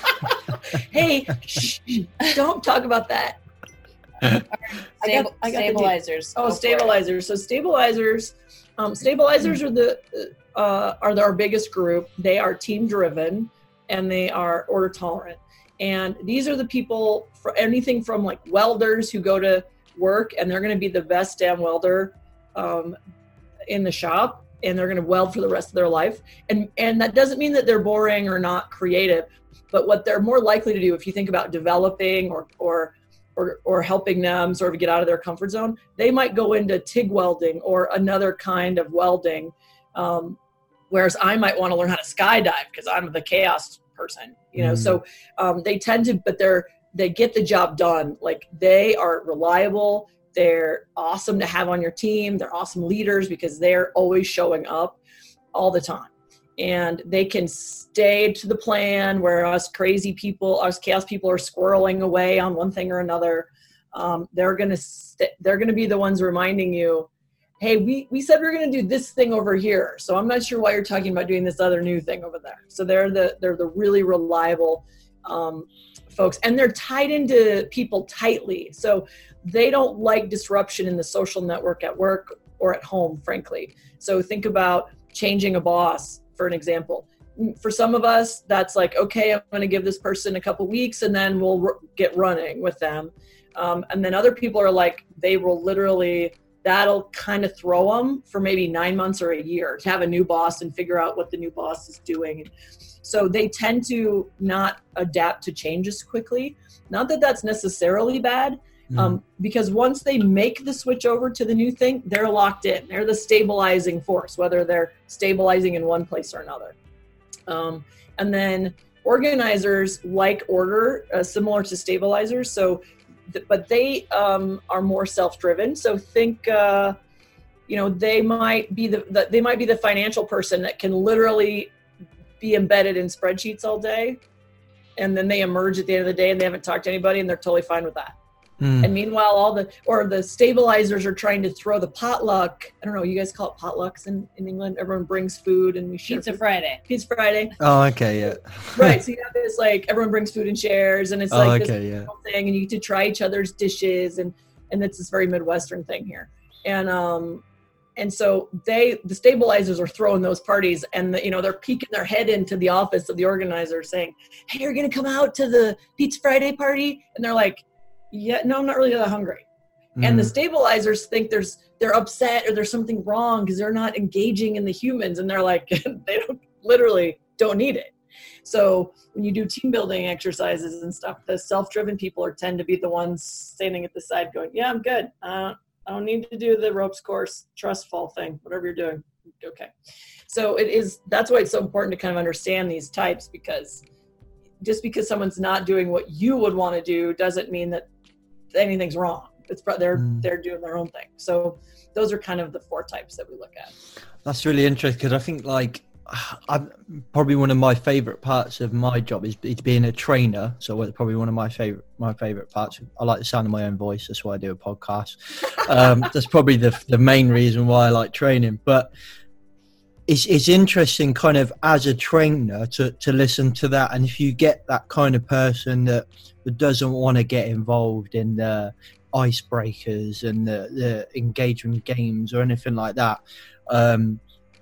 Hey, shh, don't talk about that. Right. I got, I got stabilizers. Oh, stabilizers. So stabilizers, um, stabilizers are the uh, are the, our biggest group. They are team driven, and they are order tolerant. And these are the people for anything from like welders who go to work and they're going to be the best damn welder um, in the shop, and they're going to weld for the rest of their life. And and that doesn't mean that they're boring or not creative, but what they're more likely to do, if you think about developing or or or, or helping them sort of get out of their comfort zone, they might go into TIG welding or another kind of welding. Um, whereas I might want to learn how to skydive because I'm the chaos person, you know. Mm. So um, they tend to, but they're they get the job done. Like they are reliable. They're awesome to have on your team. They're awesome leaders because they're always showing up all the time. And they can stay to the plan where us crazy people, us chaos people are squirreling away on one thing or another. Um, they're going to st- they're going to be the ones reminding you, hey, we, we said we we're going to do this thing over here. So I'm not sure why you're talking about doing this other new thing over there. So they're the, they're the really reliable um, folks, and they're tied into people tightly. So they don't like disruption in the social network at work or at home, frankly. So think about changing a boss, for an example. For some of us, that's like, okay, I'm going to give this person a couple weeks and then we'll r- get running with them. Um, and then other people are like, they will literally, that'll kind of throw them for maybe nine months or a year to have a new boss and figure out what the new boss is doing. So they tend to not adapt to changes quickly. Not that that's necessarily bad, mm. um, because once they make the switch over to the new thing, they're locked in. They're the stabilizing force, whether they're stabilizing in one place or another. Um, and then organizers like order, uh, similar to stabilizers. So, th- but they um, are more self-driven. So think, uh, you know, they might be the, the they might be the financial person that can literally be embedded in spreadsheets all day, and then they emerge at the end of the day and they haven't talked to anybody and they're totally fine with that. Mm. And meanwhile, all the, or the stabilizers are trying to throw the potluck. I don't know, you guys call it potlucks in, in England. Everyone brings food and we share Pizza food. Friday. Pizza Friday. Oh, okay, yeah. Right, so you have this like, everyone brings food and shares, and it's oh, like okay, this yeah. thing, and you get to try each other's dishes, and, and it's this very Midwestern thing here. And, um, And so they, the stabilizers are throwing those parties, and the, you know, they're peeking their head into the office of the organizer saying, hey, you're going to come out to the Pizza Friday party? And they're like, yeah, no, I'm not really that hungry. Mm. And the stabilizers think there's, they're upset or there's something wrong because they're not engaging in the humans. And they're like, they don't literally don't need it. So when you do team building exercises and stuff, the self-driven people are tend to be the ones standing at the side going, yeah, I'm good. Uh, I don't need to do the ropes course, trust fall thing, whatever you're doing. Okay. So it is, that's why it's so important to kind of understand these types, because just because someone's not doing what you would want to do doesn't mean that anything's wrong. It's they're, mm. they're doing their own thing. So those are kind of the four types that we look at. That's really interesting, because I think like, I'm probably one of my favorite parts of my job is, is being a trainer. So it's probably one of my favorite my favorite parts. I like the sound of my own voice. That's why I do a podcast. Um, that's probably the the main reason why I like training. But it's it's interesting, kind of as a trainer, to to listen to that. And if you get that kind of person that, that doesn't want to get involved in the icebreakers and the, the engagement games or anything like that. Um,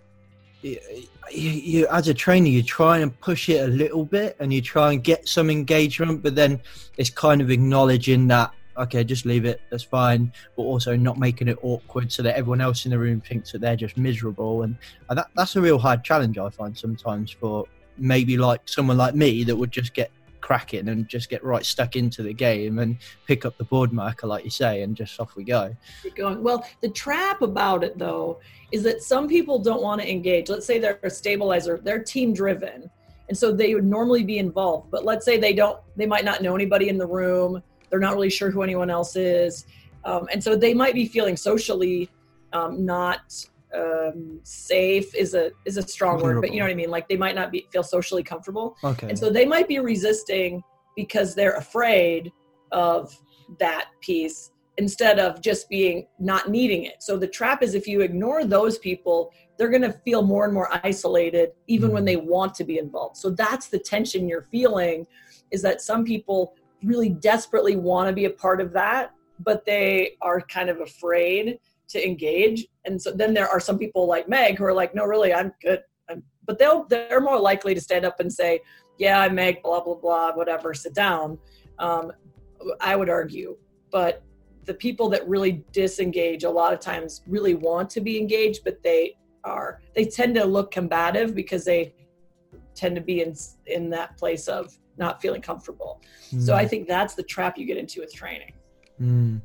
You, you, as a trainer, you try and push it a little bit and you try and get some engagement, but then it's kind of acknowledging that, okay, just leave it, that's fine, but also not making it awkward so that everyone else in the room thinks that they're just miserable. And, and that, that's a real hard challenge, I find, sometimes, for maybe like someone like me that would just get cracking and just get right stuck into the game and pick up the board marker, like you say, and just off we go. Keep going. Well, the trap about it, though, is that some people don't want to engage. Let's say they're a stabilizer, they're team driven, and so they would normally be involved. But let's say they don't, they might not know anybody in the room. They're not really sure who anyone else is. Um, and so they might be feeling socially um, not um, safe is a, is a strong word, but you know what I mean? Like they might not be, feel socially comfortable. Okay. And so they might be resisting because they're afraid of that piece. instead of just being not needing it. So the trap is if you ignore those people, they're going to feel more and more isolated even when they want to be involved. So that's the tension you're feeling, is that some people really desperately want to be a part of that, but they are kind of afraid to engage. And so then there are some people like Meg who are like, no, really, I'm good. I'm, but they'll, they're more likely to stand up and say, yeah, I'm Meg, blah, blah, blah, whatever, sit down. Um, I would argue. But the people that really disengage a lot of times really want to be engaged, but they are, they tend to look combative because they tend to be in, in that place of not feeling comfortable. Mm. So I think that's the trap you get into with training. Mm.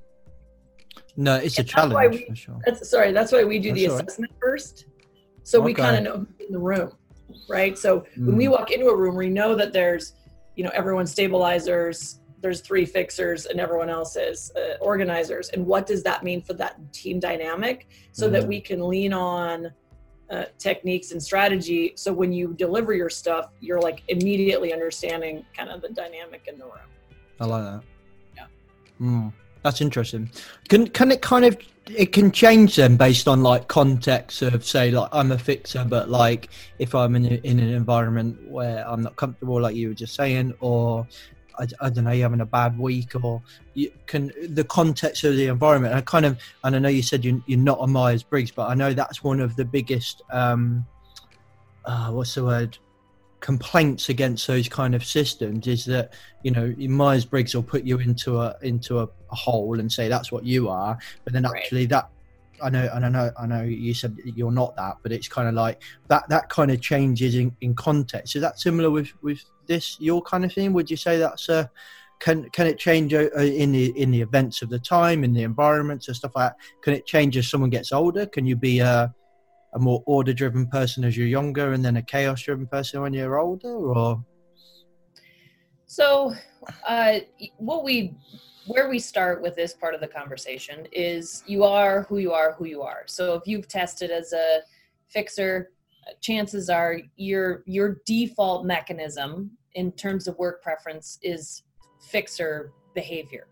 No, it's and a challenge we, for sure. That's, sorry, that's why we do that's the right. assessment first. So okay. we kind of know who's in the room, right? So mm. when we walk into a room, we know that there's, you know, everyone's stabilizers, there's three fixers, and everyone else is uh, organizers. And what does that mean for that team dynamic, so mm. that we can lean on uh, techniques and strategy. So when you deliver your stuff, you're like immediately understanding kind of the dynamic in the room. I like that. Yeah. Mm. That's interesting. Can can it kind of it can change then based on like context of, say, like I'm a fixer, but like if I'm in a, in an environment where I'm not comfortable, like you were just saying, or I, I don't know, you're having a bad week, or you can the context of the environment. I kind of and I know you said you, you're not a Myers-Briggs, but I know that's one of the biggest um, uh, what's the word? complaints against those kind of systems is that, you know, Myers-Briggs will put you into a into a, a hole and say that's what you are, but then actually right. that I know and I know I know you said you're not that, but it's kind of like that that kind of changes in, in context. Is that similar with with this your kind of thing? Would you say that's a can can it change in the in the events of the time, in the environments and stuff like that? Can it change as someone gets older? Can you be a a more order-driven person as you're younger, and then a chaos-driven person when you're older, or? So, uh, what we, where we start with this part of the conversation is you are who you are, who you are. So if you've tested as a fixer, chances are your your default mechanism in terms of work preference is fixer behavior.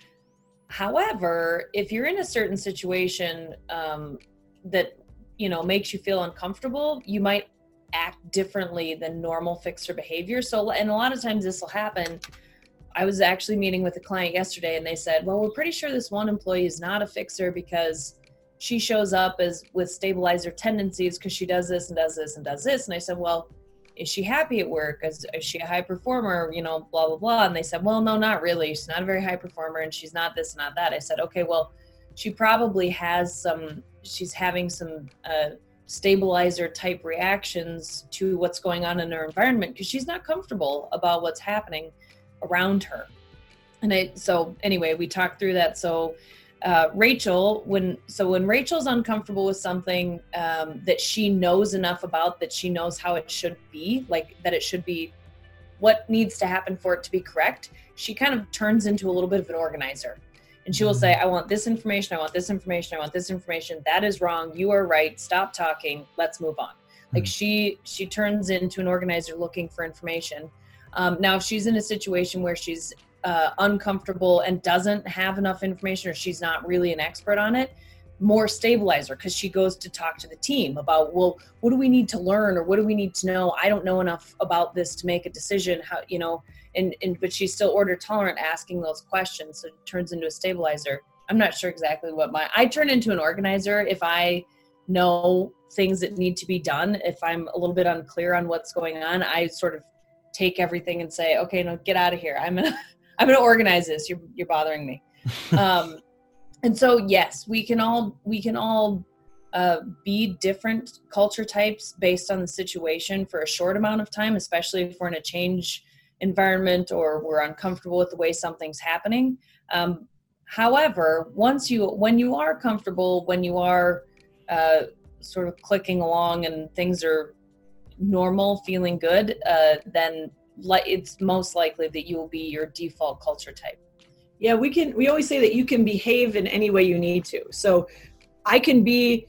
However, if you're in a certain situation um, that you know, makes you feel uncomfortable, you might act differently than normal fixer behavior. So, and a lot of times this will happen. I was actually meeting with a client yesterday and they said, well, we're pretty sure this one employee is not a fixer because she shows up as with stabilizer tendencies because she does this and does this and does this. And I said, well, is she happy at work? Is, is she a high performer? You know, blah, blah, blah. And they said, well, no, not really. She's not a very high performer and she's not this, not that. I said, okay, well, she probably has some, she's having some uh, stabilizer type reactions to what's going on in her environment because she's not comfortable about what's happening around her. And I, so anyway, we talked through that. So uh, Rachel, when, so when Rachel's uncomfortable with something um, that she knows enough about, that she knows how it should be, like that it should be, what needs to happen for it to be correct, she kind of turns into a little bit of an organizer. And she will say, I want this information, I want this information, I want this information. That is wrong. You are right. Stop talking. Let's move on. Like she she turns into an organizer looking for information. Um, now, if she's in a situation where she's uh, uncomfortable and doesn't have enough information, or she's not really an expert on it, more stabilizer, because she goes to talk to the team about, well, what do we need to learn, or what do we need to know? I don't know enough about this to make a decision. How, you know, and, and but she's still order tolerant, asking those questions. So it turns into a stabilizer. I'm not sure exactly what my, I turn into an organizer if I know things that need to be done. If I'm a little bit unclear on what's going on, I sort of take everything and say, okay, no, get out of here. I'm gonna, I'm gonna organize this. You're, you're bothering me. Um, and so, yes, we can all, we can all uh, be different culture types based on the situation for a short amount of time, especially if we're in a change environment or we're uncomfortable with the way something's happening. Um, however, once you, when you are comfortable, when you are uh, sort of clicking along and things are normal, feeling good, uh, then li- it's most likely that you will be your default culture type. Yeah, we can, we always say that you can behave in any way you need to. So I can be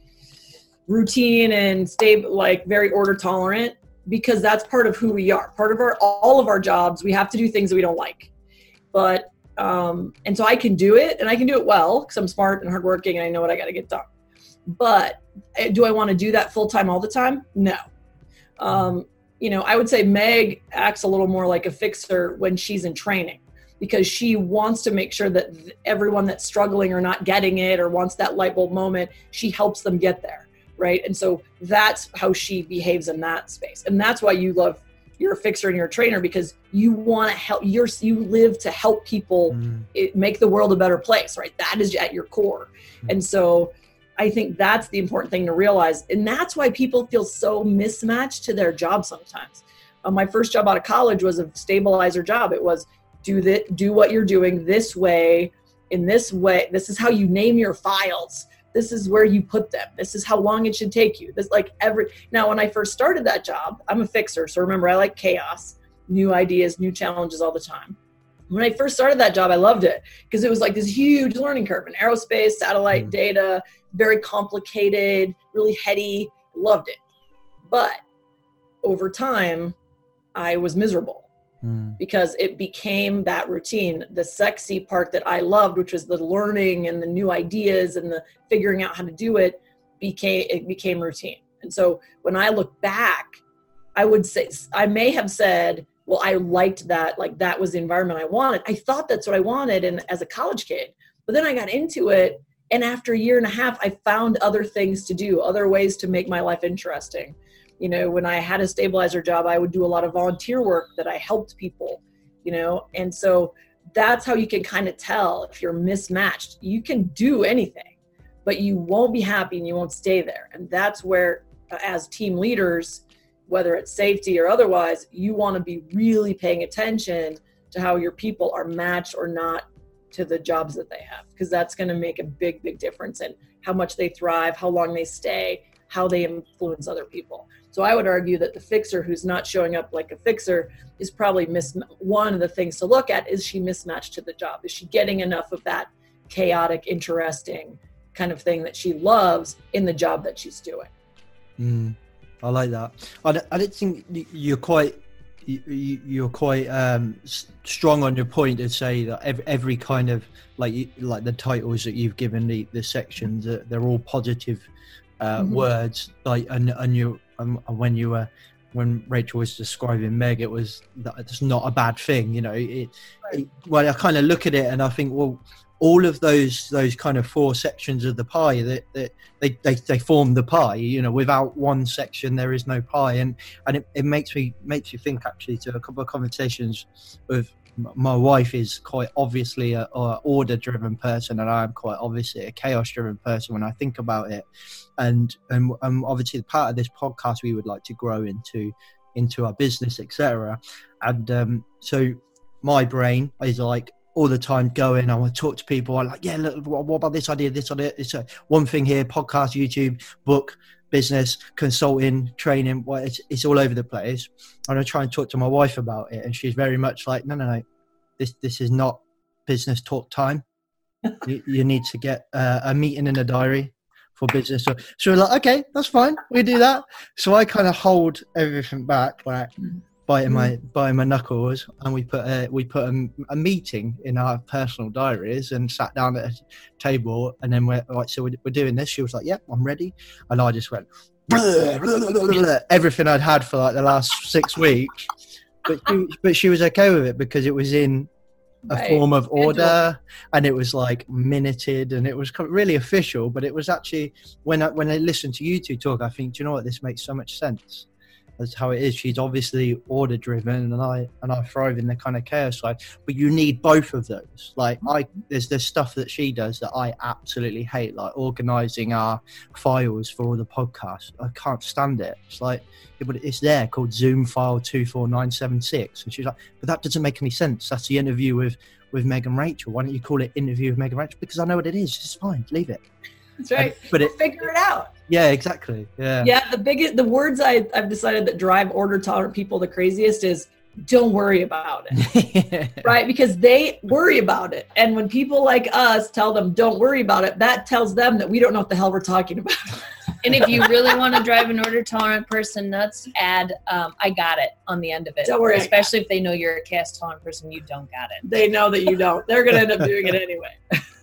routine and stay like very order tolerant, because that's part of who we are. Part of our, all of our jobs, we have to do things that we don't like. But Um, and so I can do it, and I can do it well because I'm smart and hardworking and I know what I got to get done. But do I want to do that full time all the time? No. Um, you know, I would say Meg acts a little more like a fixer when she's in training, because she wants to make sure that everyone that's struggling or not getting it or wants that light bulb moment, she helps them get there, right? And so that's how she behaves in that space. And that's why you love, you're a fixer and you're a trainer, because you want to help, you're, you live to help people mm. it, make the world a better place, right? That is at your core. Mm. And so I think that's the important thing to realize. And that's why people feel so mismatched to their job sometimes. Uh, my first job out of college was a stabilizer job. It was do that, do what you're doing this way, in this way. This is how you name your files. This is where you put them. This is how long it should take you. This like every, now when I first started that job, I'm a fixer. So remember, I like chaos, new ideas, new challenges all the time. When I first started that job, I loved it because it was like this huge learning curve in aerospace, satellite mm. data, very complicated, really heady, loved it. But over time, I was miserable. Mm. Because it became that routine, the sexy part that I loved, which was the learning and the new ideas and the figuring out how to do it, became it became routine. And so when I look back, I would say, I may have said, well, I liked that, like that was the environment I wanted. I thought that's what I wanted and as a college kid. But then I got into it, and after a year and a half, I found other things to do, other ways to make my life interesting. You know, when I had a stabilizer job, I would do a lot of volunteer work that I helped people, you know, and so that's how you can kind of tell if you're mismatched. You can do anything, but you won't be happy and you won't stay there. And that's where, uh, as team leaders, whether it's safety or otherwise, you want to be really paying attention to how your people are matched or not to the jobs that they have, because that's going to make a big, big difference in how much they thrive, how long they stay, how they influence other people. So I would argue that the fixer who's not showing up like a fixer is probably mis- one of the things to look at is she mismatched to the job? Is she getting enough of that chaotic, interesting kind of thing that she loves in the job that she's doing? Mm, I like that. I, I don't think you're quite you, you're quite um, strong on your point to say that every, every kind of like like the titles that you've given the the sections, uh, they're all positive uh, mm-hmm. words. Like and and you. Um, when you were, when Rachel was describing Meg, it was that it's not a bad thing, you know. It, it, well, I kind of look at it and I think, well, all of those those kind of four sections of the pie that, that they, they they form the pie. You know, without one section, there is no pie, and and it, it makes me makes you think actually to a couple of conversations with. My wife is quite obviously a, a order-driven person, and I'm quite obviously a chaos-driven person when I think about it. And and um, obviously, part of this podcast we would like to grow into into our business, et cetera. And um, so my brain is like all the time going. I want to talk to people. I'm like, yeah, look, what, what about this idea? This idea. It's a one thing here: podcast, YouTube, book. Business, consulting, training, well, it's, it's all over the place. And I try and talk to my wife about it, and she's very much like, no, no, no, this this is not business talk time. you, you need to get uh, a meeting in a diary for business. So, so we're like, okay, that's fine, we do that. So I kind of hold everything back, like biting my biting my knuckles, and we put a we put a, a meeting in our personal diaries and sat down at a table, and then we're like, so we're, we're doing this. She was like, yeah, I'm ready, and I just went blah, blah, blah, blah, blah, everything I'd had for like the last six weeks, but she, but she was okay with it because it was in a right. form of order, and it was like minuted, and it was really official. But it was actually when I when I listened to you two talk, I think, do you know what, this makes so much sense. That's how it is. She's obviously order driven, and I and I thrive in the kind of chaos side. But you need both of those. Like I, there's there's stuff that she does that I absolutely hate, like organizing our files for all the podcasts. I can't stand it. It's like, yeah, but it's there called Zoom file two four nine seven six, and she's like, but that doesn't make any sense. That's the interview with with Meg and Rachel. Why don't you call it interview with Meg and Rachel? Because I know what it is. It's fine. Leave it. That's right. And, but we'll it, figure it out. Yeah, exactly. Yeah. Yeah. The biggest, the words I, I've decided that drive order tolerant people the craziest is don't worry about it. Right? Because they worry about it. And when people like us tell them don't worry about it, that tells them that we don't know what the hell we're talking about. And if you really want to drive an order tolerant person nuts, add um, I got it on the end of it. Don't worry, especially if they know you're a chaos tolerant person, you don't got it. They know that you don't. They're going to end up doing it anyway.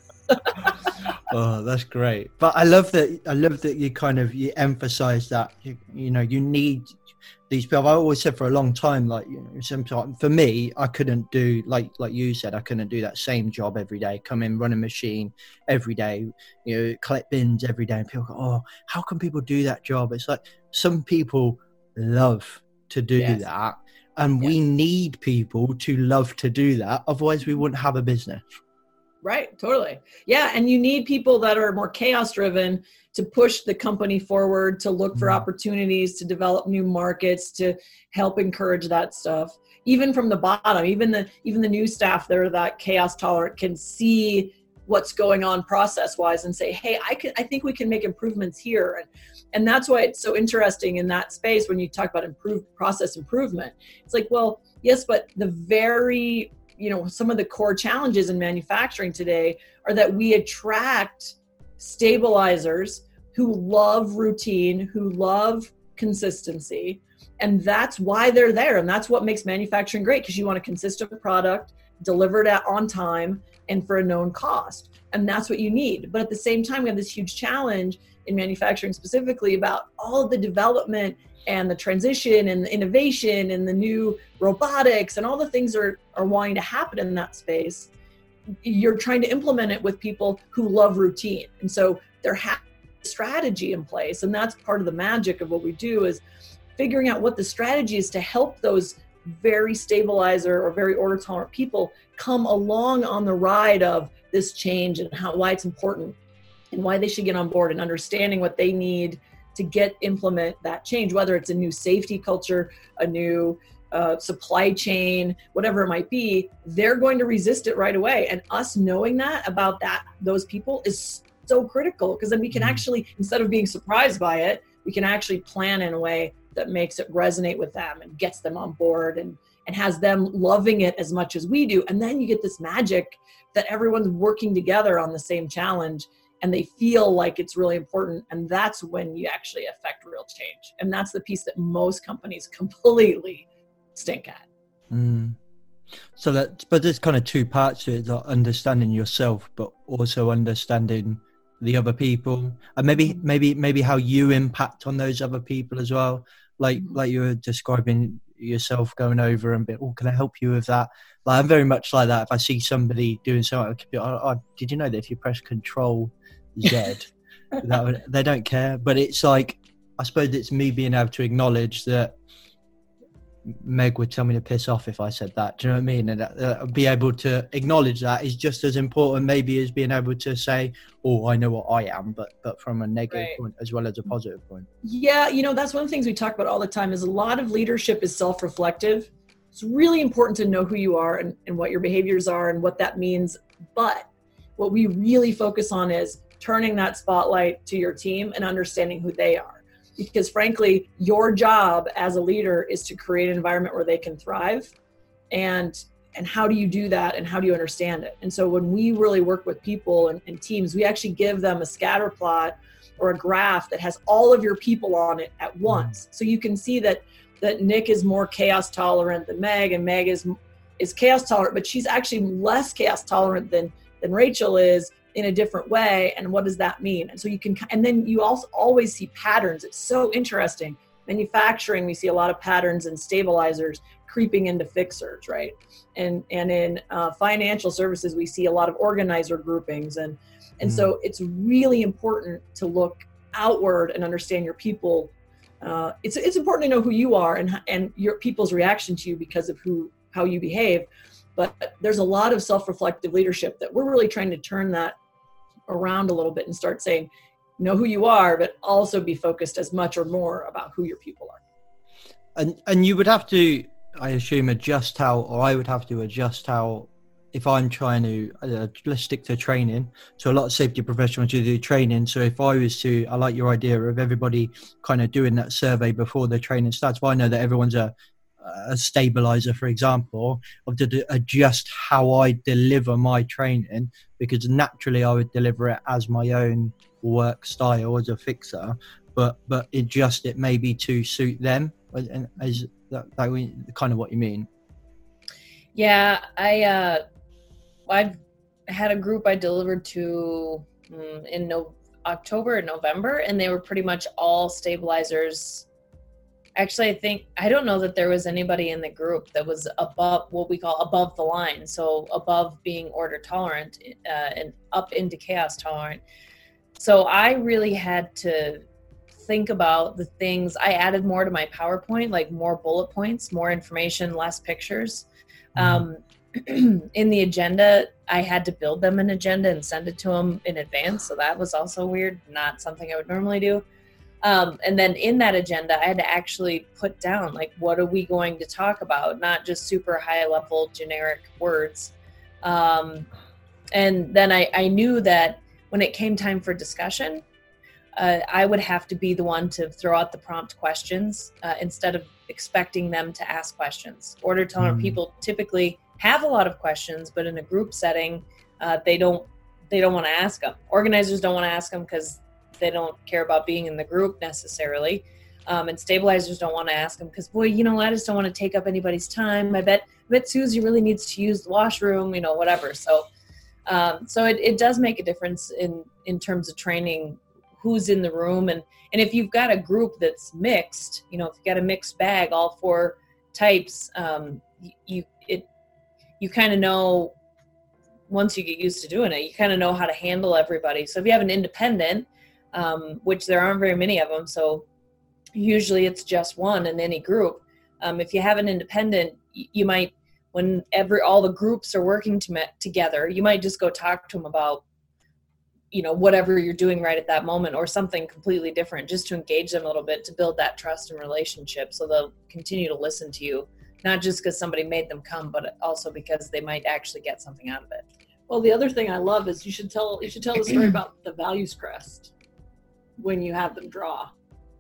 Oh, that's great. But I love that. I love that you kind of you emphasize that you, you know you need these people. I always said for a long time, like you know, sometimes for me, I couldn't do like like you said, I couldn't do that same job every day. Come in, run a machine every day, you know, collect bins every day, and people go, "Oh, how can people do that job?" It's like some people love to do Yes. that, and Yes. we need people to love to do that. Otherwise, we wouldn't have a business. Right, totally. Yeah, and you need people that are more chaos driven to push the company forward, to look for Mm. opportunities, to develop new markets, to help encourage that stuff. Even from the bottom, even the even the new staff that are that chaos tolerant can see what's going on process wise and say, hey, I can I think we can make improvements here. And and that's why it's so interesting in that space when you talk about improved process improvement. It's like, well, yes, but the very you know, some of the core challenges in manufacturing today are that we attract stabilizers who love routine, who love consistency. And that's why they're there. And that's what makes manufacturing great, because you want a consistent product delivered at on time and for a known cost. And that's what you need. But at the same time, we have this huge challenge in manufacturing specifically about all of the development and the transition and the innovation and the new robotics and all the things are, are wanting to happen in that space. You're trying to implement it with people who love routine. And so there has a strategy in place. And that's part of the magic of what we do is figuring out what the strategy is to help those very stabilizer or very order tolerant people come along on the ride of this change and how why it's important and why they should get on board and understanding what they need to get implement that change, whether it's a new safety culture, a new uh, supply chain, whatever it might be. They're going to resist it right away. And us knowing that about that those people is so critical, because then we can actually, instead of being surprised by it, we can actually plan in a way that makes it resonate with them and gets them on board and and has them loving it as much as we do. And then you get this magic that everyone's working together on the same challenge and they feel like it's really important. And that's when you actually affect real change. And that's the piece that most companies completely stink at. Mm. So that, but there's kind of two parts to it, like understanding yourself, but also understanding the other people, and maybe, maybe, maybe how you impact on those other people as well. Like, like you were describing yourself going over and be, oh, can I help you with that? Like, I'm very much like that. If I see somebody doing something, oh, oh, did you know that if you press Control Z, that would, they don't care. But it's like, I suppose it's me being able to acknowledge that Meg would tell me to piss off if I said that. Do you know what I mean? And uh, be able to acknowledge that is just as important, maybe, as being able to say, "Oh, I know what I am," but but from a negative Right. point as well as a positive point. Yeah, you know, that's one of the things we talk about all the time is a lot of leadership is self-reflective. It's really important to know who you are and, and what your behaviors are and what that means. But what we really focus on is turning that spotlight to your team and understanding who they are. Because frankly, your job as a leader is to create an environment where they can thrive. And and how do you do that and how do you understand it? And so when we really work with people and, and teams, we actually give them a scatter plot or a graph that has all of your people on it at once. So you can see that that Nick is more chaos tolerant than Meg, and Meg is is chaos tolerant, but she's actually less chaos tolerant than than Rachel is, in a different way. And what does that mean? And so you can, and then you also always see patterns. It's so interesting. Manufacturing, we see a lot of patterns and stabilizers creeping into fixers, right? And and in uh, financial services, we see a lot of organizer groupings. And and mm. so it's really important to look outward and understand your people. Uh, it's it's important to know who you are and and your people's reaction to you because of who how you behave. But there's a lot of self-reflective leadership that we're really trying to turn that around a little bit and start saying, know who you are, but also be focused as much or more about who your people are. And and you would have to, I assume, adjust how, or I would have to adjust how, if I'm trying to, uh, let's stick to training. So a lot of safety professionals do training. So if I was to, I like your idea of everybody kind of doing that survey before the training starts. But I know that everyone's a, a stabilizer, for example, of to adjust how I deliver my training, because naturally I would deliver it as my own work style as a fixer. but but adjust it maybe to suit them. And is that, that kind of what you mean? Yeah, I uh, I've had a group I delivered to um, in no, October and November, and they were pretty much all stabilizers. Actually, I think, I don't know that there was anybody in the group that was above what we call above the line. So above being order tolerant uh, and up into chaos tolerant. So I really had to think about the things. I added more to my PowerPoint, like more bullet points, more information, less pictures. Um, in the agenda, I had to build them an agenda and send it to them in advance. So that was also weird, not something I would normally do. Um, and then in that agenda, I had to actually put down, like, what are we going to talk about? Not just super high level generic words. Um, and then I, I knew that when it came time for discussion, uh, I would have to be the one to throw out the prompt questions uh, instead of expecting them to ask questions. Order tolerant mm. people typically have a lot of questions, but in a group setting, uh, they don't, they don't want to ask them. Organizers don't want to ask them because they don't care about being in the group necessarily. Um, and stabilizers don't want to ask them because, boy, you know, I just don't want to take up anybody's time. I bet, I bet Susie really needs to use the washroom, you know, whatever. So, um, so it, it does make a difference in, in terms of training who's in the room. And, and if you've got a group that's mixed, you know, if you've got a mixed bag, all four types, um, you, it, you kind of know, once you get used to doing it, you kind of know how to handle everybody. So if you have an independent, Um, which there aren't very many of them, so usually it's just one in any group. Um, if you have an independent, you might, whenever all the groups are working to met together, you might just go talk to them about, you know, whatever you're doing right at that moment, or something completely different, just to engage them a little bit, to build that trust and relationship, so they'll continue to listen to you, not just because somebody made them come, but also because they might actually get something out of it. Well, the other thing I love is you should tell you should tell the story about the values crest when you have them draw.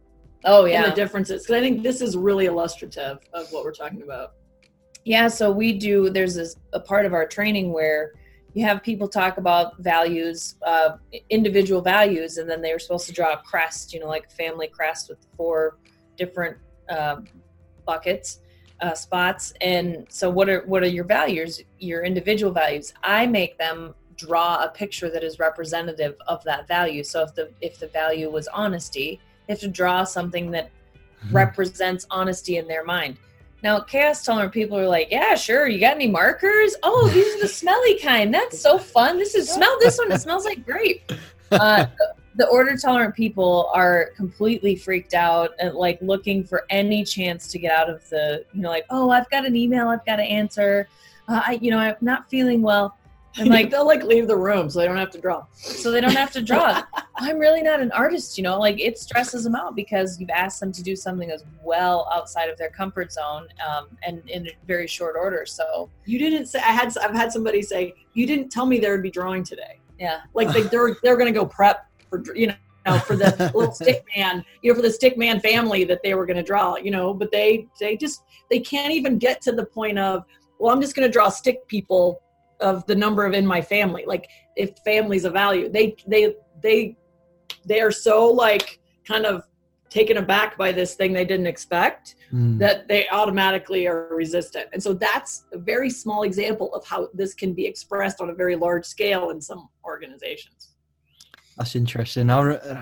Oh yeah. And the differences. Because I think this is really illustrative of what we're talking about. Yeah, so we do, there's this, a part of our training where you have people talk about values, uh, individual values, and then they were supposed to draw a crest, you know, like a family crest with four different uh, buckets, uh, spots. And so what are what are your values, your individual values? I make them draw a picture that is representative of that value. So if the if the value was honesty, they have to draw something that mm-hmm. represents honesty in their mind. Now, chaos tolerant people are like, yeah, sure. You got any markers? Oh, these are the smelly kind. That's so fun. This is smell this one. It smells like grape. Uh, the order tolerant people are completely freaked out and like looking for any chance to get out of the, you know, like, oh, I've got an email I've got to answer. Uh, I, you know, I'm not feeling well. And like they'll like leave the room so they don't have to draw. So they don't have to draw. I'm really not an artist, you know, like it stresses them out because you've asked them to do something that's well outside of their comfort zone, um, and in very short order. So you didn't say, I had, I've had somebody say, you didn't tell me there would be drawing today. Yeah. Like they, they're, they're going to go prep for, you know, for the little stick man, you know, for the stick man family that they were going to draw, you know, but they, they just, they can't even get to the point of, well, I'm just going to draw stick people of the number of in my family. Like if family's a value, they, they, they, they are so like kind of taken aback by this thing they didn't expect mm. that they automatically are resistant. And so that's a very small example of how this can be expressed on a very large scale in some organizations. That's interesting. I, uh,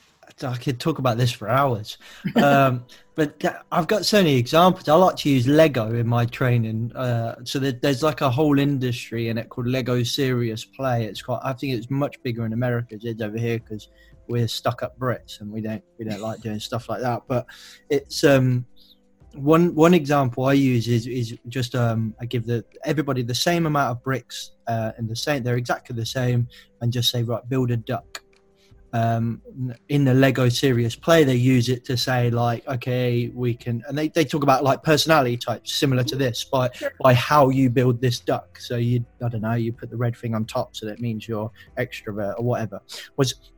I could talk about this for hours. Um, but I've got so many examples. I like to use Lego in my training. Uh, so there, there's like a whole industry in it called Lego Serious Play. It's quite, I think it's much bigger in America as it is over here because we're stuck up Brits and we don't we don't like doing stuff like that. But it's um, one one example I use is is just um, I give the everybody the same amount of bricks uh, and the same they're exactly the same, and just say, right, build a duck. Um, in the Lego Serious Play, they use it to say like, okay, we can, and they, they talk about like personality types similar to this by sure. by how you build this duck. So you, I don't know, you put the red thing on top, so that means you're extrovert or whatever. Was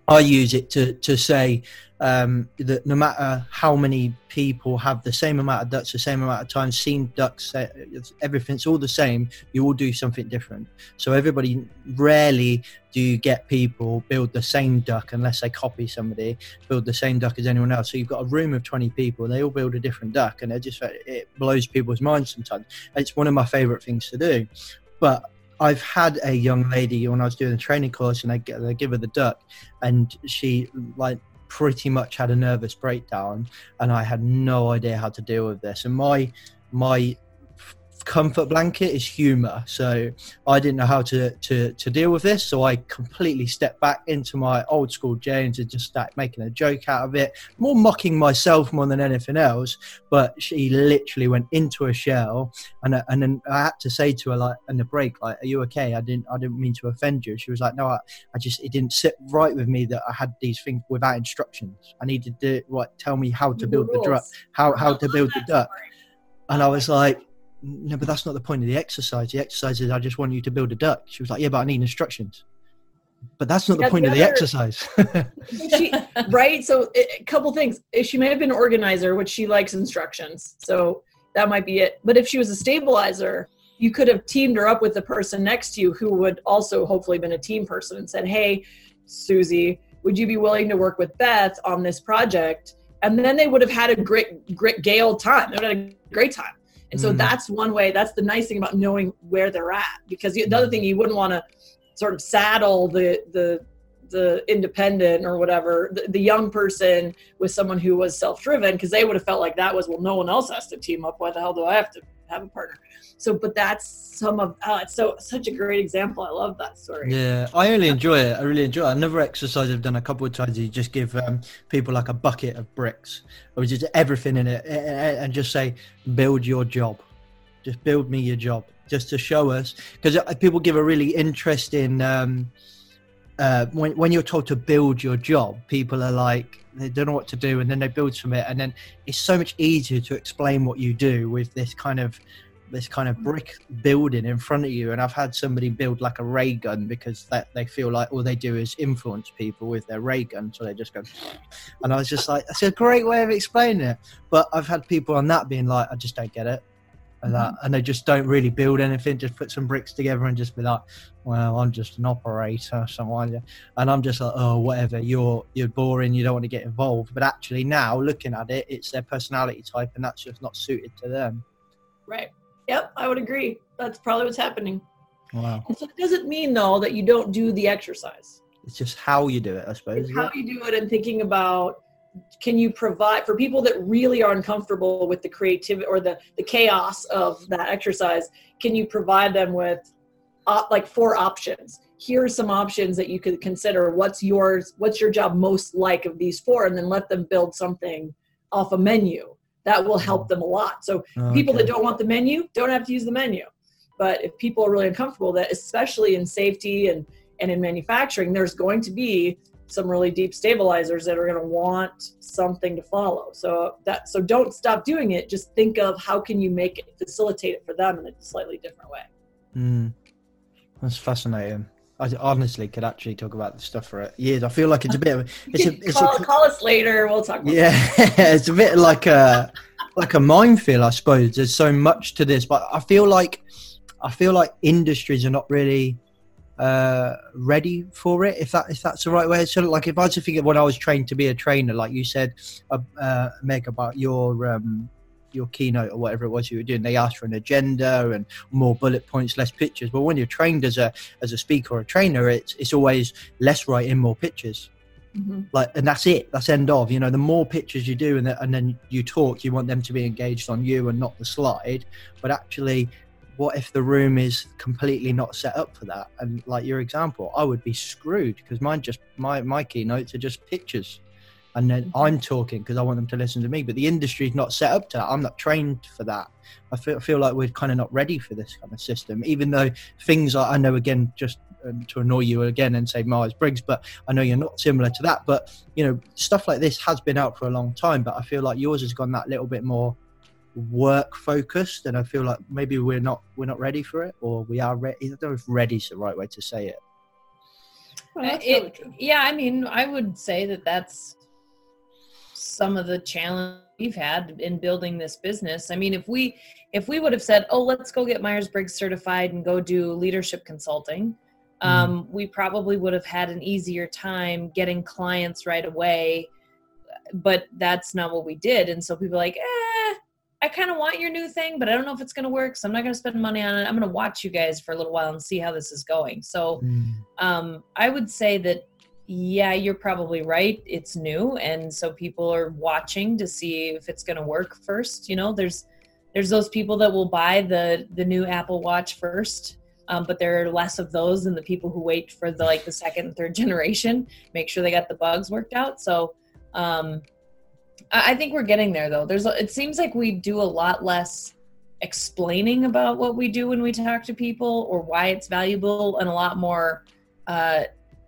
I use it to to say um, that no matter how many people have the same amount of ducks, the same amount of time, seen ducks, uh, everything's all the same, you all do something different. So everybody, rarely do you get people build the same duck unless they copy somebody, build the same duck as anyone else. So you've got a room of twenty people, they all build a different duck, and it just it blows people's minds sometimes. It's one of my favorite things to do. But I've had a young lady when I was doing a training course, and I, I give her the duck, and she like pretty much had a nervous breakdown, and I had no idea how to deal with this. And my my comfort blanket is humor, so I didn't know how to to to deal with this. So I completely stepped back into my old school James and just started making a joke out of it, more mocking myself more than anything else. But she literally went into a shell, and uh, and then I had to say to her, like, in the break, like, "Are you okay? I didn't I didn't mean to offend you." She was like, "No, I, I just it didn't sit right with me that I had these things without instructions. I needed to what tell me how to build the duck, how how to build the duck." And I was like, "No, but that's not the point of the exercise. The exercise is I just want you to build a duck." She was like, "Yeah, but I need instructions." But that's not the That's point the of the other- exercise. she, right? So a couple things. She may have been an organizer, which she likes instructions. So that might be it. But if she was a stabilizer, you could have teamed her up with the person next to you who would also hopefully been a team person and said, "Hey, Susie, would you be willing to work with Beth on this project?" And then they would have had a great, great Gale time. They would have had a great time. And so Mm. that's one way. That's the nice thing about knowing where they're at. Because the other thing, you wouldn't want to sort of saddle the the the independent or whatever, the, the young person with someone who was self-driven, because they would have felt like that was, well, no one else has to team up. Why the hell do I have to have a partner? So, but that's some of, oh, it's so such a great example. I love that story. Yeah, I really enjoy it. I really enjoy it. Another exercise I've done a couple of times is you just give um, people like a bucket of bricks or just everything in it and just say, build your job. Just build me your job, just to show us. Because people give a really interesting, um, uh, when, when you're told to build your job, people are like, they don't know what to do, and then they build from it. And then it's so much easier to explain what you do with this kind of this kind of brick building in front of you. And I've had somebody build like a ray gun because that they feel like all they do is influence people with their ray gun, so they just go. And I was just like, that's a great way of explaining it. But I've had people on that being like, I just don't get it, and that, and they just don't really build anything, just put some bricks together and just be like, well, I'm just an operator, someone. And I'm just like, oh, whatever, you're you're boring, you don't want to get involved. But actually now looking at it, it's their personality type, and that's just not suited to them. Right. Yep, I would agree. That's probably what's happening. Wow. And so it doesn't mean, though, that you don't do the exercise. It's just how you do it, I suppose. It's how you do it, and thinking about, can you provide for people that really are uncomfortable with the creativity or the, the chaos of that exercise, can you provide them with op, like four options? Here are some options that you could consider. What's yours? What's your job most like of these four? And then let them build something off a menu. That will help them a lot. So Oh, people okay. that don't want the menu don't have to use the menu. But if people are really uncomfortable, that especially in safety and, and in manufacturing, there's going to be some really deep stabilizers that are going to want something to follow. So that so don't stop doing it. Just think of how can you make it, facilitate it for them in a slightly different way. Mm. That's fascinating. I honestly could actually talk about this stuff for years. I feel like it's a bit of a, it's a, it's call, a, call us later. We'll talk about yeah, it's a bit like a like a minefield, I suppose. There's so much to this, but I feel like I feel like industries are not really uh, ready for it. If that if that's the right way. So, like, if I was to think of when I was trained to be a trainer, like you said, uh, uh, Meg, about your um, your keynote or whatever it was you were doing, they asked for an agenda and more bullet points, less pictures. But when you're trained as a as a speaker or a trainer, it's it's always less writing, more pictures. Mm-hmm. Like, and that's it. That's end of. You know, the more pictures you do, and the, and then you talk, you want them to be engaged on you and not the slide. But actually, what if the room is completely not set up for that? And like your example, I would be screwed because mine just my my keynotes are just pictures. And then I'm talking because I want them to listen to me. But the industry's not set up to that. I'm not trained for that. I feel, I feel like we're kind of not ready for this kind of system, even though things are, I know, again, just um, to annoy you again and say Myers-Briggs, but I know you're not similar to that. But, you know, stuff like this has been out for a long time, but I feel like yours has gone that little bit more work focused. And I feel like maybe we're not, we're not ready for it, or we are ready. I don't know if ready is the right way to say it. Well, that's it, really true. Yeah, I mean, I would say that that's some of the challenge we've had in building this business. I mean, if we if we would have said, oh, let's go get Myers-Briggs certified and go do leadership consulting, mm. um, we probably would have had an easier time getting clients right away. But that's not what we did. And so people are like, eh, I kind of want your new thing, but I don't know if it's going to work. So I'm not going to spend money on it. I'm going to watch you guys for a little while and see how this is going. So mm. um, I would say that, yeah, you're probably right. It's new. And so people are watching to see if it's going to work first. You know, there's, there's those people that will buy the, the new Apple Watch first. Um, but there are less of those than the people who wait for the, like the second and third generation, make sure they got the bugs worked out. So um, I, I think we're getting there though. There's, it seems like we do a lot less explaining about what we do when we talk to people or why it's valuable, and a lot more, uh,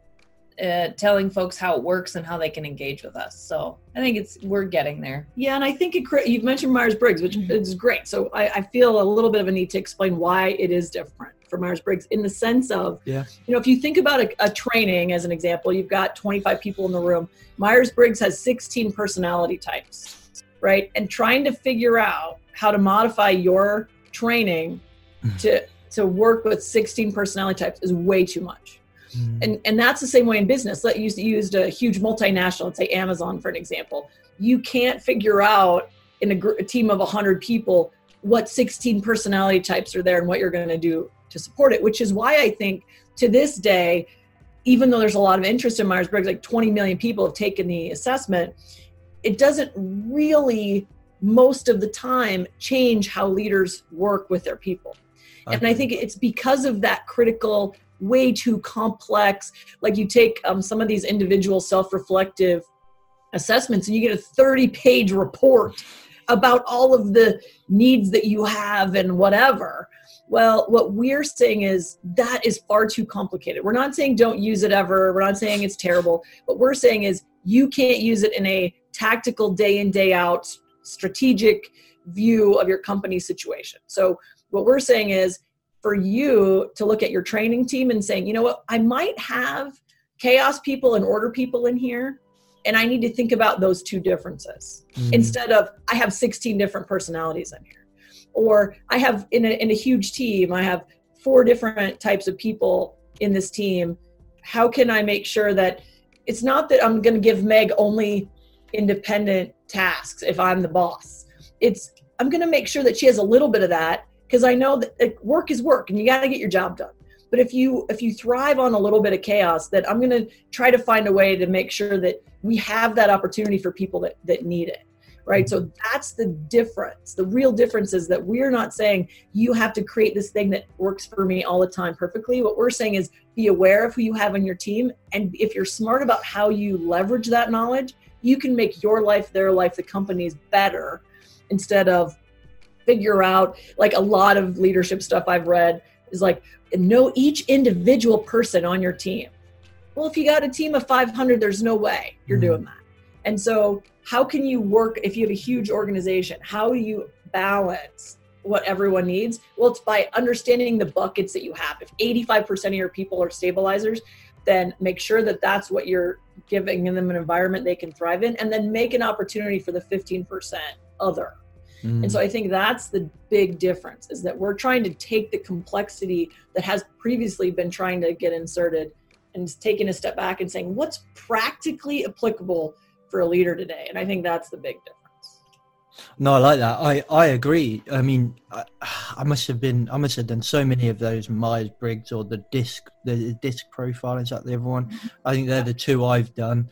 Uh, telling folks how it works and how they can engage with us. So I think it's, we're getting there. Yeah. And I think it, you've mentioned Myers-Briggs, which mm-hmm. is great. So I, I feel a little bit of a need to explain why it is different for Myers-Briggs in the sense of, yeah. you know, if you think about a, a training as an example, you've got twenty-five people in the room. Myers-Briggs has sixteen personality types, right? And trying to figure out how to modify your training mm-hmm. to, to work with sixteen personality types is way too much. Mm. And and that's the same way in business. Let use used a huge multinational, let's say Amazon for an example. You can't figure out in a, gr- a team of one hundred people what sixteen personality types are there and what you're going to do to support it, which is why I think to this day, even though there's a lot of interest in Myers-Briggs, like twenty million people have taken the assessment, it doesn't really most of the time change how leaders work with their people. Okay. And I think it's because of that critical, way too complex, like you take um, some of these individual self-reflective assessments and you get a thirty page report about all of the needs that you have and whatever. Well, what we're saying is that is far too complicated. We're not saying don't use it ever. We're not saying it's terrible. What we're saying is you can't use it in a tactical day in, day out strategic view of your company situation. So what we're saying is, for you to look at your training team and saying, you know what, I might have chaos people and order people in here, and I need to think about those two differences mm. instead of I have sixteen different personalities in here. Or I have in a, in a huge team, I have four different types of people in this team. How can I make sure that it's not that I'm going to give Meg only independent tasks if I'm the boss. It's I'm going to make sure that she has a little bit of that, because I know that work is work and you got to get your job done. But if you if you thrive on a little bit of chaos, that I'm going to try to find a way to make sure that we have that opportunity for people that, that need it, right? So that's the difference. The real difference is that we're not saying you have to create this thing that works for me all the time perfectly. What we're saying is be aware of who you have on your team. And if you're smart about how you leverage that knowledge, you can make your life, their life, the company's better, instead of figure out, like a lot of leadership stuff I've read is like, know each individual person on your team. Well, if you got a team of five hundred, there's no way you're mm-hmm. doing that. And so how can you work, if you have a huge organization, how do you balance what everyone needs? Well, it's by understanding the buckets that you have. If eighty-five percent of your people are stabilizers, then make sure that that's what you're giving them an environment they can thrive in, and then make an opportunity for the fifteen percent other. Mm. And so I think that's the big difference, is that we're trying to take the complexity that has previously been trying to get inserted and taking a step back and saying, what's practically applicable for a leader today? And I think that's the big difference. No, I like that. I, I agree. I mean, I, I must have been, I must have done so many of those Myers-Briggs or the disc, the disc profiling, is that the other one? Mm-hmm. I think they're the two I've done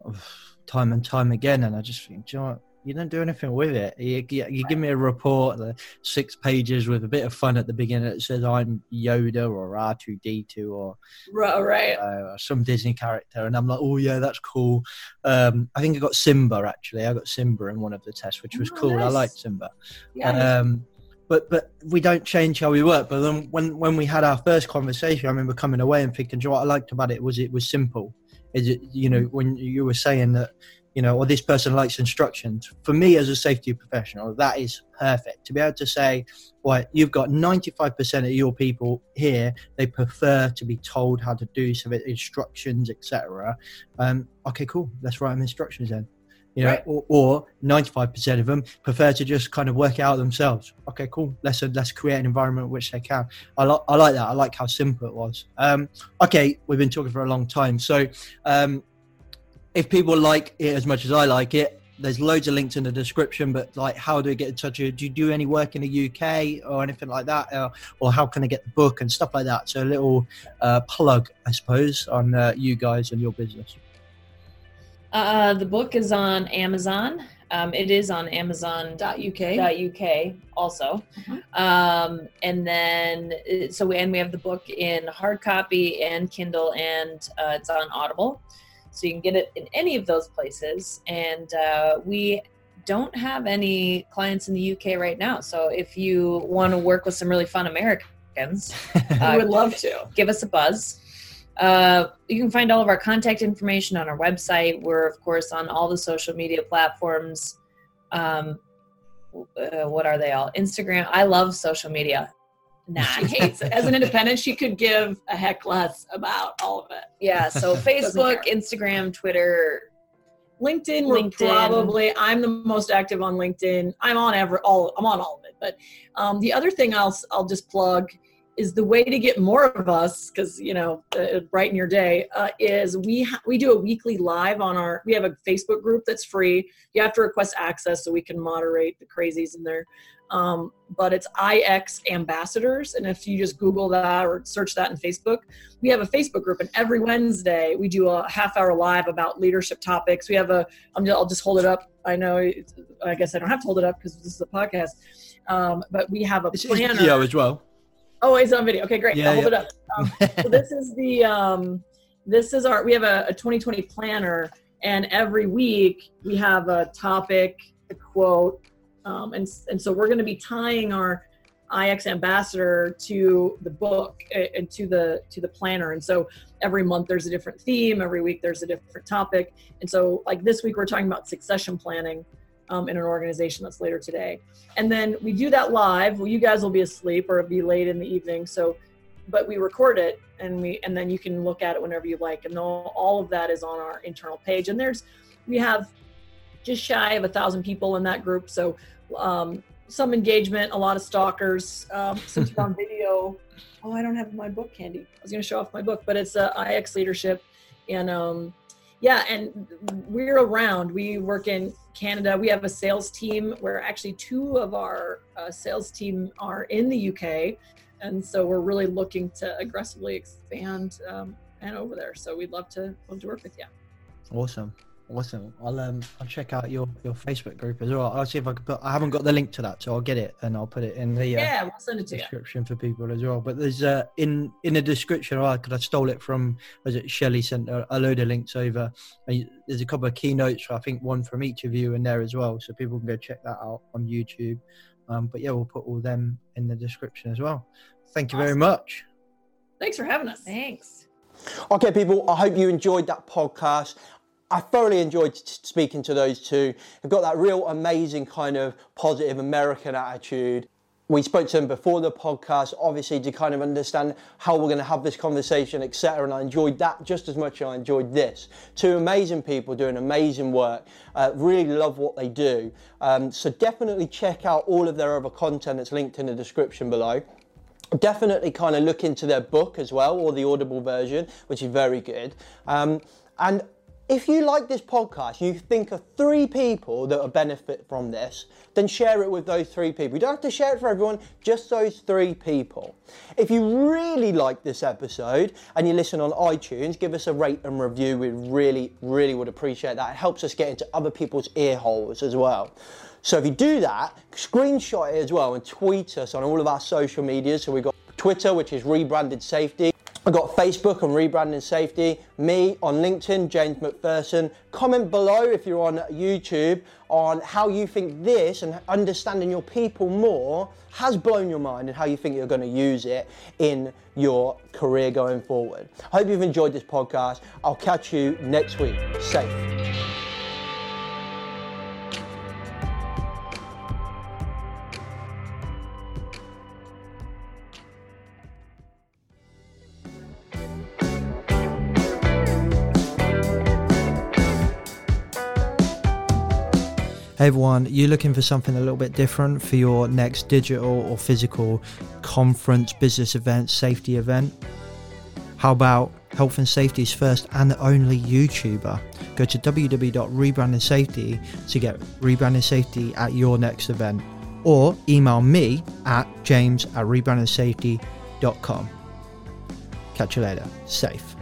time and time again. And I just think, do you know what? You don't do anything with it. You, you, you give me a report, the six pages with a bit of fun at the beginning that says I'm Yoda or R two D two or right, uh, some Disney character, and I'm like, oh yeah, that's cool. Um, I think I got Simba actually. I got Simba in one of the tests, which was oh, cool. Nice. I liked Simba. Yeah, um, but but we don't change how we work. But then when when we had our first conversation, I remember coming away and thinking, what I liked about it was it was simple. Is it, you know, when you were saying that you know, or this person likes instructions. For me as a safety professional, that is perfect. To be able to say, well, you've got ninety-five percent of your people here, they prefer to be told how to do some instructions, et cetera. Um, okay, cool. Let's write them instructions then. You know, right. or, or ninety-five percent of them prefer to just kind of work it out themselves. Okay, cool. Let's uh, let's create an environment in which they can. I like I like that. I like how simple it was. Um, okay, we've been talking for a long time. So um, if people like it as much as I like it, there's loads of links in the description. But like, how do I get in touch with you? Do you do any work in the U K or anything like that? Or, or how can I get the book and stuff like that? So a little uh, plug, I suppose, on uh, you guys and your business. Uh, the book is on Amazon. Um, it is on Amazon dot U K also. Mm-hmm. Um, and then, so we, and we have the book in hard copy and Kindle, and uh, it's on Audible. So you can get it in any of those places. And uh, we don't have any clients in the U K right now. So if you want to work with some really fun Americans, uh, we would love to. Give us a buzz. Uh, you can find all of our contact information on our website. We're, of course, on all the social media platforms. Um, uh, what are they all? Instagram. I love social media. Nah, she hates it. As an independent, she could give a heck less about all of it. Yeah, so Facebook, Instagram, Twitter, LinkedIn, we're LinkedIn. probably, I'm the most active on LinkedIn. I'm on every, all, I'm on all of it. But um, the other thing I'll, I'll just plug is the way to get more of us, because, you know, uh, brighten your day, uh, is we ha- we do a weekly live on our, we have a Facebook group that's free. You have to request access so we can moderate the crazies in there. Um, but it's I X Ambassadors. And if you just Google that or search that in Facebook, we have a Facebook group. And every Wednesday we do a half hour live about leadership topics. We have a, I'm just, I'll just hold it up. I know, it's, I guess I don't have to hold it up because this is a podcast. Um, but we have a this planner. Is video as well. Oh, it's on video. Okay, great. Yeah, I'll hold yeah. it up. Um, so this is the, um, this is our, we have a, a twenty twenty planner, and every week we have a topic, a quote. Um, and, and so we're going to be tying our I X ambassador to the book and to the, to the planner. And so every month there's a different theme. Every week there's a different topic. And so like this week we're talking about succession planning. Um, in an organization that's later today. And then we do that live. Well, you guys will be asleep or it'll be late in the evening. So, but we record it and we, and then you can look at it whenever you like. And all, all of that is on our internal page. And there's, we have just shy of a thousand people in that group. So um, some engagement, a lot of stalkers, um, since we're on video. Oh, I don't have my book handy. I was going to show off my book, but it's uh, I X Leadership. And um, yeah, and we're around. We work in Canada. We have a sales team where actually two of our uh, sales team are in the U K. And so we're really looking to aggressively expand um, and over there. So we'd love to love to work with you. Awesome. Awesome. I'll um I'll check out your, your Facebook group as well. I'll see if I can put, I haven't got the link to that, so I'll get it and I'll put it in the uh, yeah, we'll send it to description you. for people as well. But there's uh in in the description, oh, because I stole it from, was it Shelley sent a, a load of links over. And there's a couple of keynotes, I think one from each of you in there as well, so people can go check that out on YouTube. Um, but yeah, we'll put all them in the description as well. Thank you awesome. very much. Thanks for having us. Thanks. Okay, people, I hope you enjoyed that podcast. I thoroughly enjoyed speaking to those two. They've got that real amazing kind of positive American attitude. We spoke to them before the podcast, obviously, to kind of understand how we're going to have this conversation, et cetera. And I enjoyed that just as much as I enjoyed this. Two amazing people doing amazing work. Uh, really love what they do. Um, so definitely check out all of their other content that's linked in the description below. Definitely kind of look into their book as well, or the Audible version, which is very good. Um, and if you like this podcast, you think of three people that will benefit from this, then share it with those three people. You don't have to share it for everyone, just those three people. If you really like this episode and you listen on iTunes, give us a rate and review. We really, really would appreciate that. It helps us get into other people's ear holes as well. So if you do that, screenshot it as well and tweet us on all of our social media. So we've got Twitter, which is Rebranded Safety. I've got Facebook on Rebranding Safety, me on LinkedIn, James McPherson. Comment below if you're on YouTube on how you think this and understanding your people more has blown your mind and how you think you're going to use it in your career going forward. I hope you've enjoyed this podcast. I'll catch you next week. Safe. Hey everyone, you looking for something a little bit different for your next digital or physical conference, business event, safety event? How about Health and Safety's first and only YouTuber? Go to w w w dot rebranding safety to get rebranding safety at your next event, or email me at james at rebranding safety dot com. Catch you later. Safe.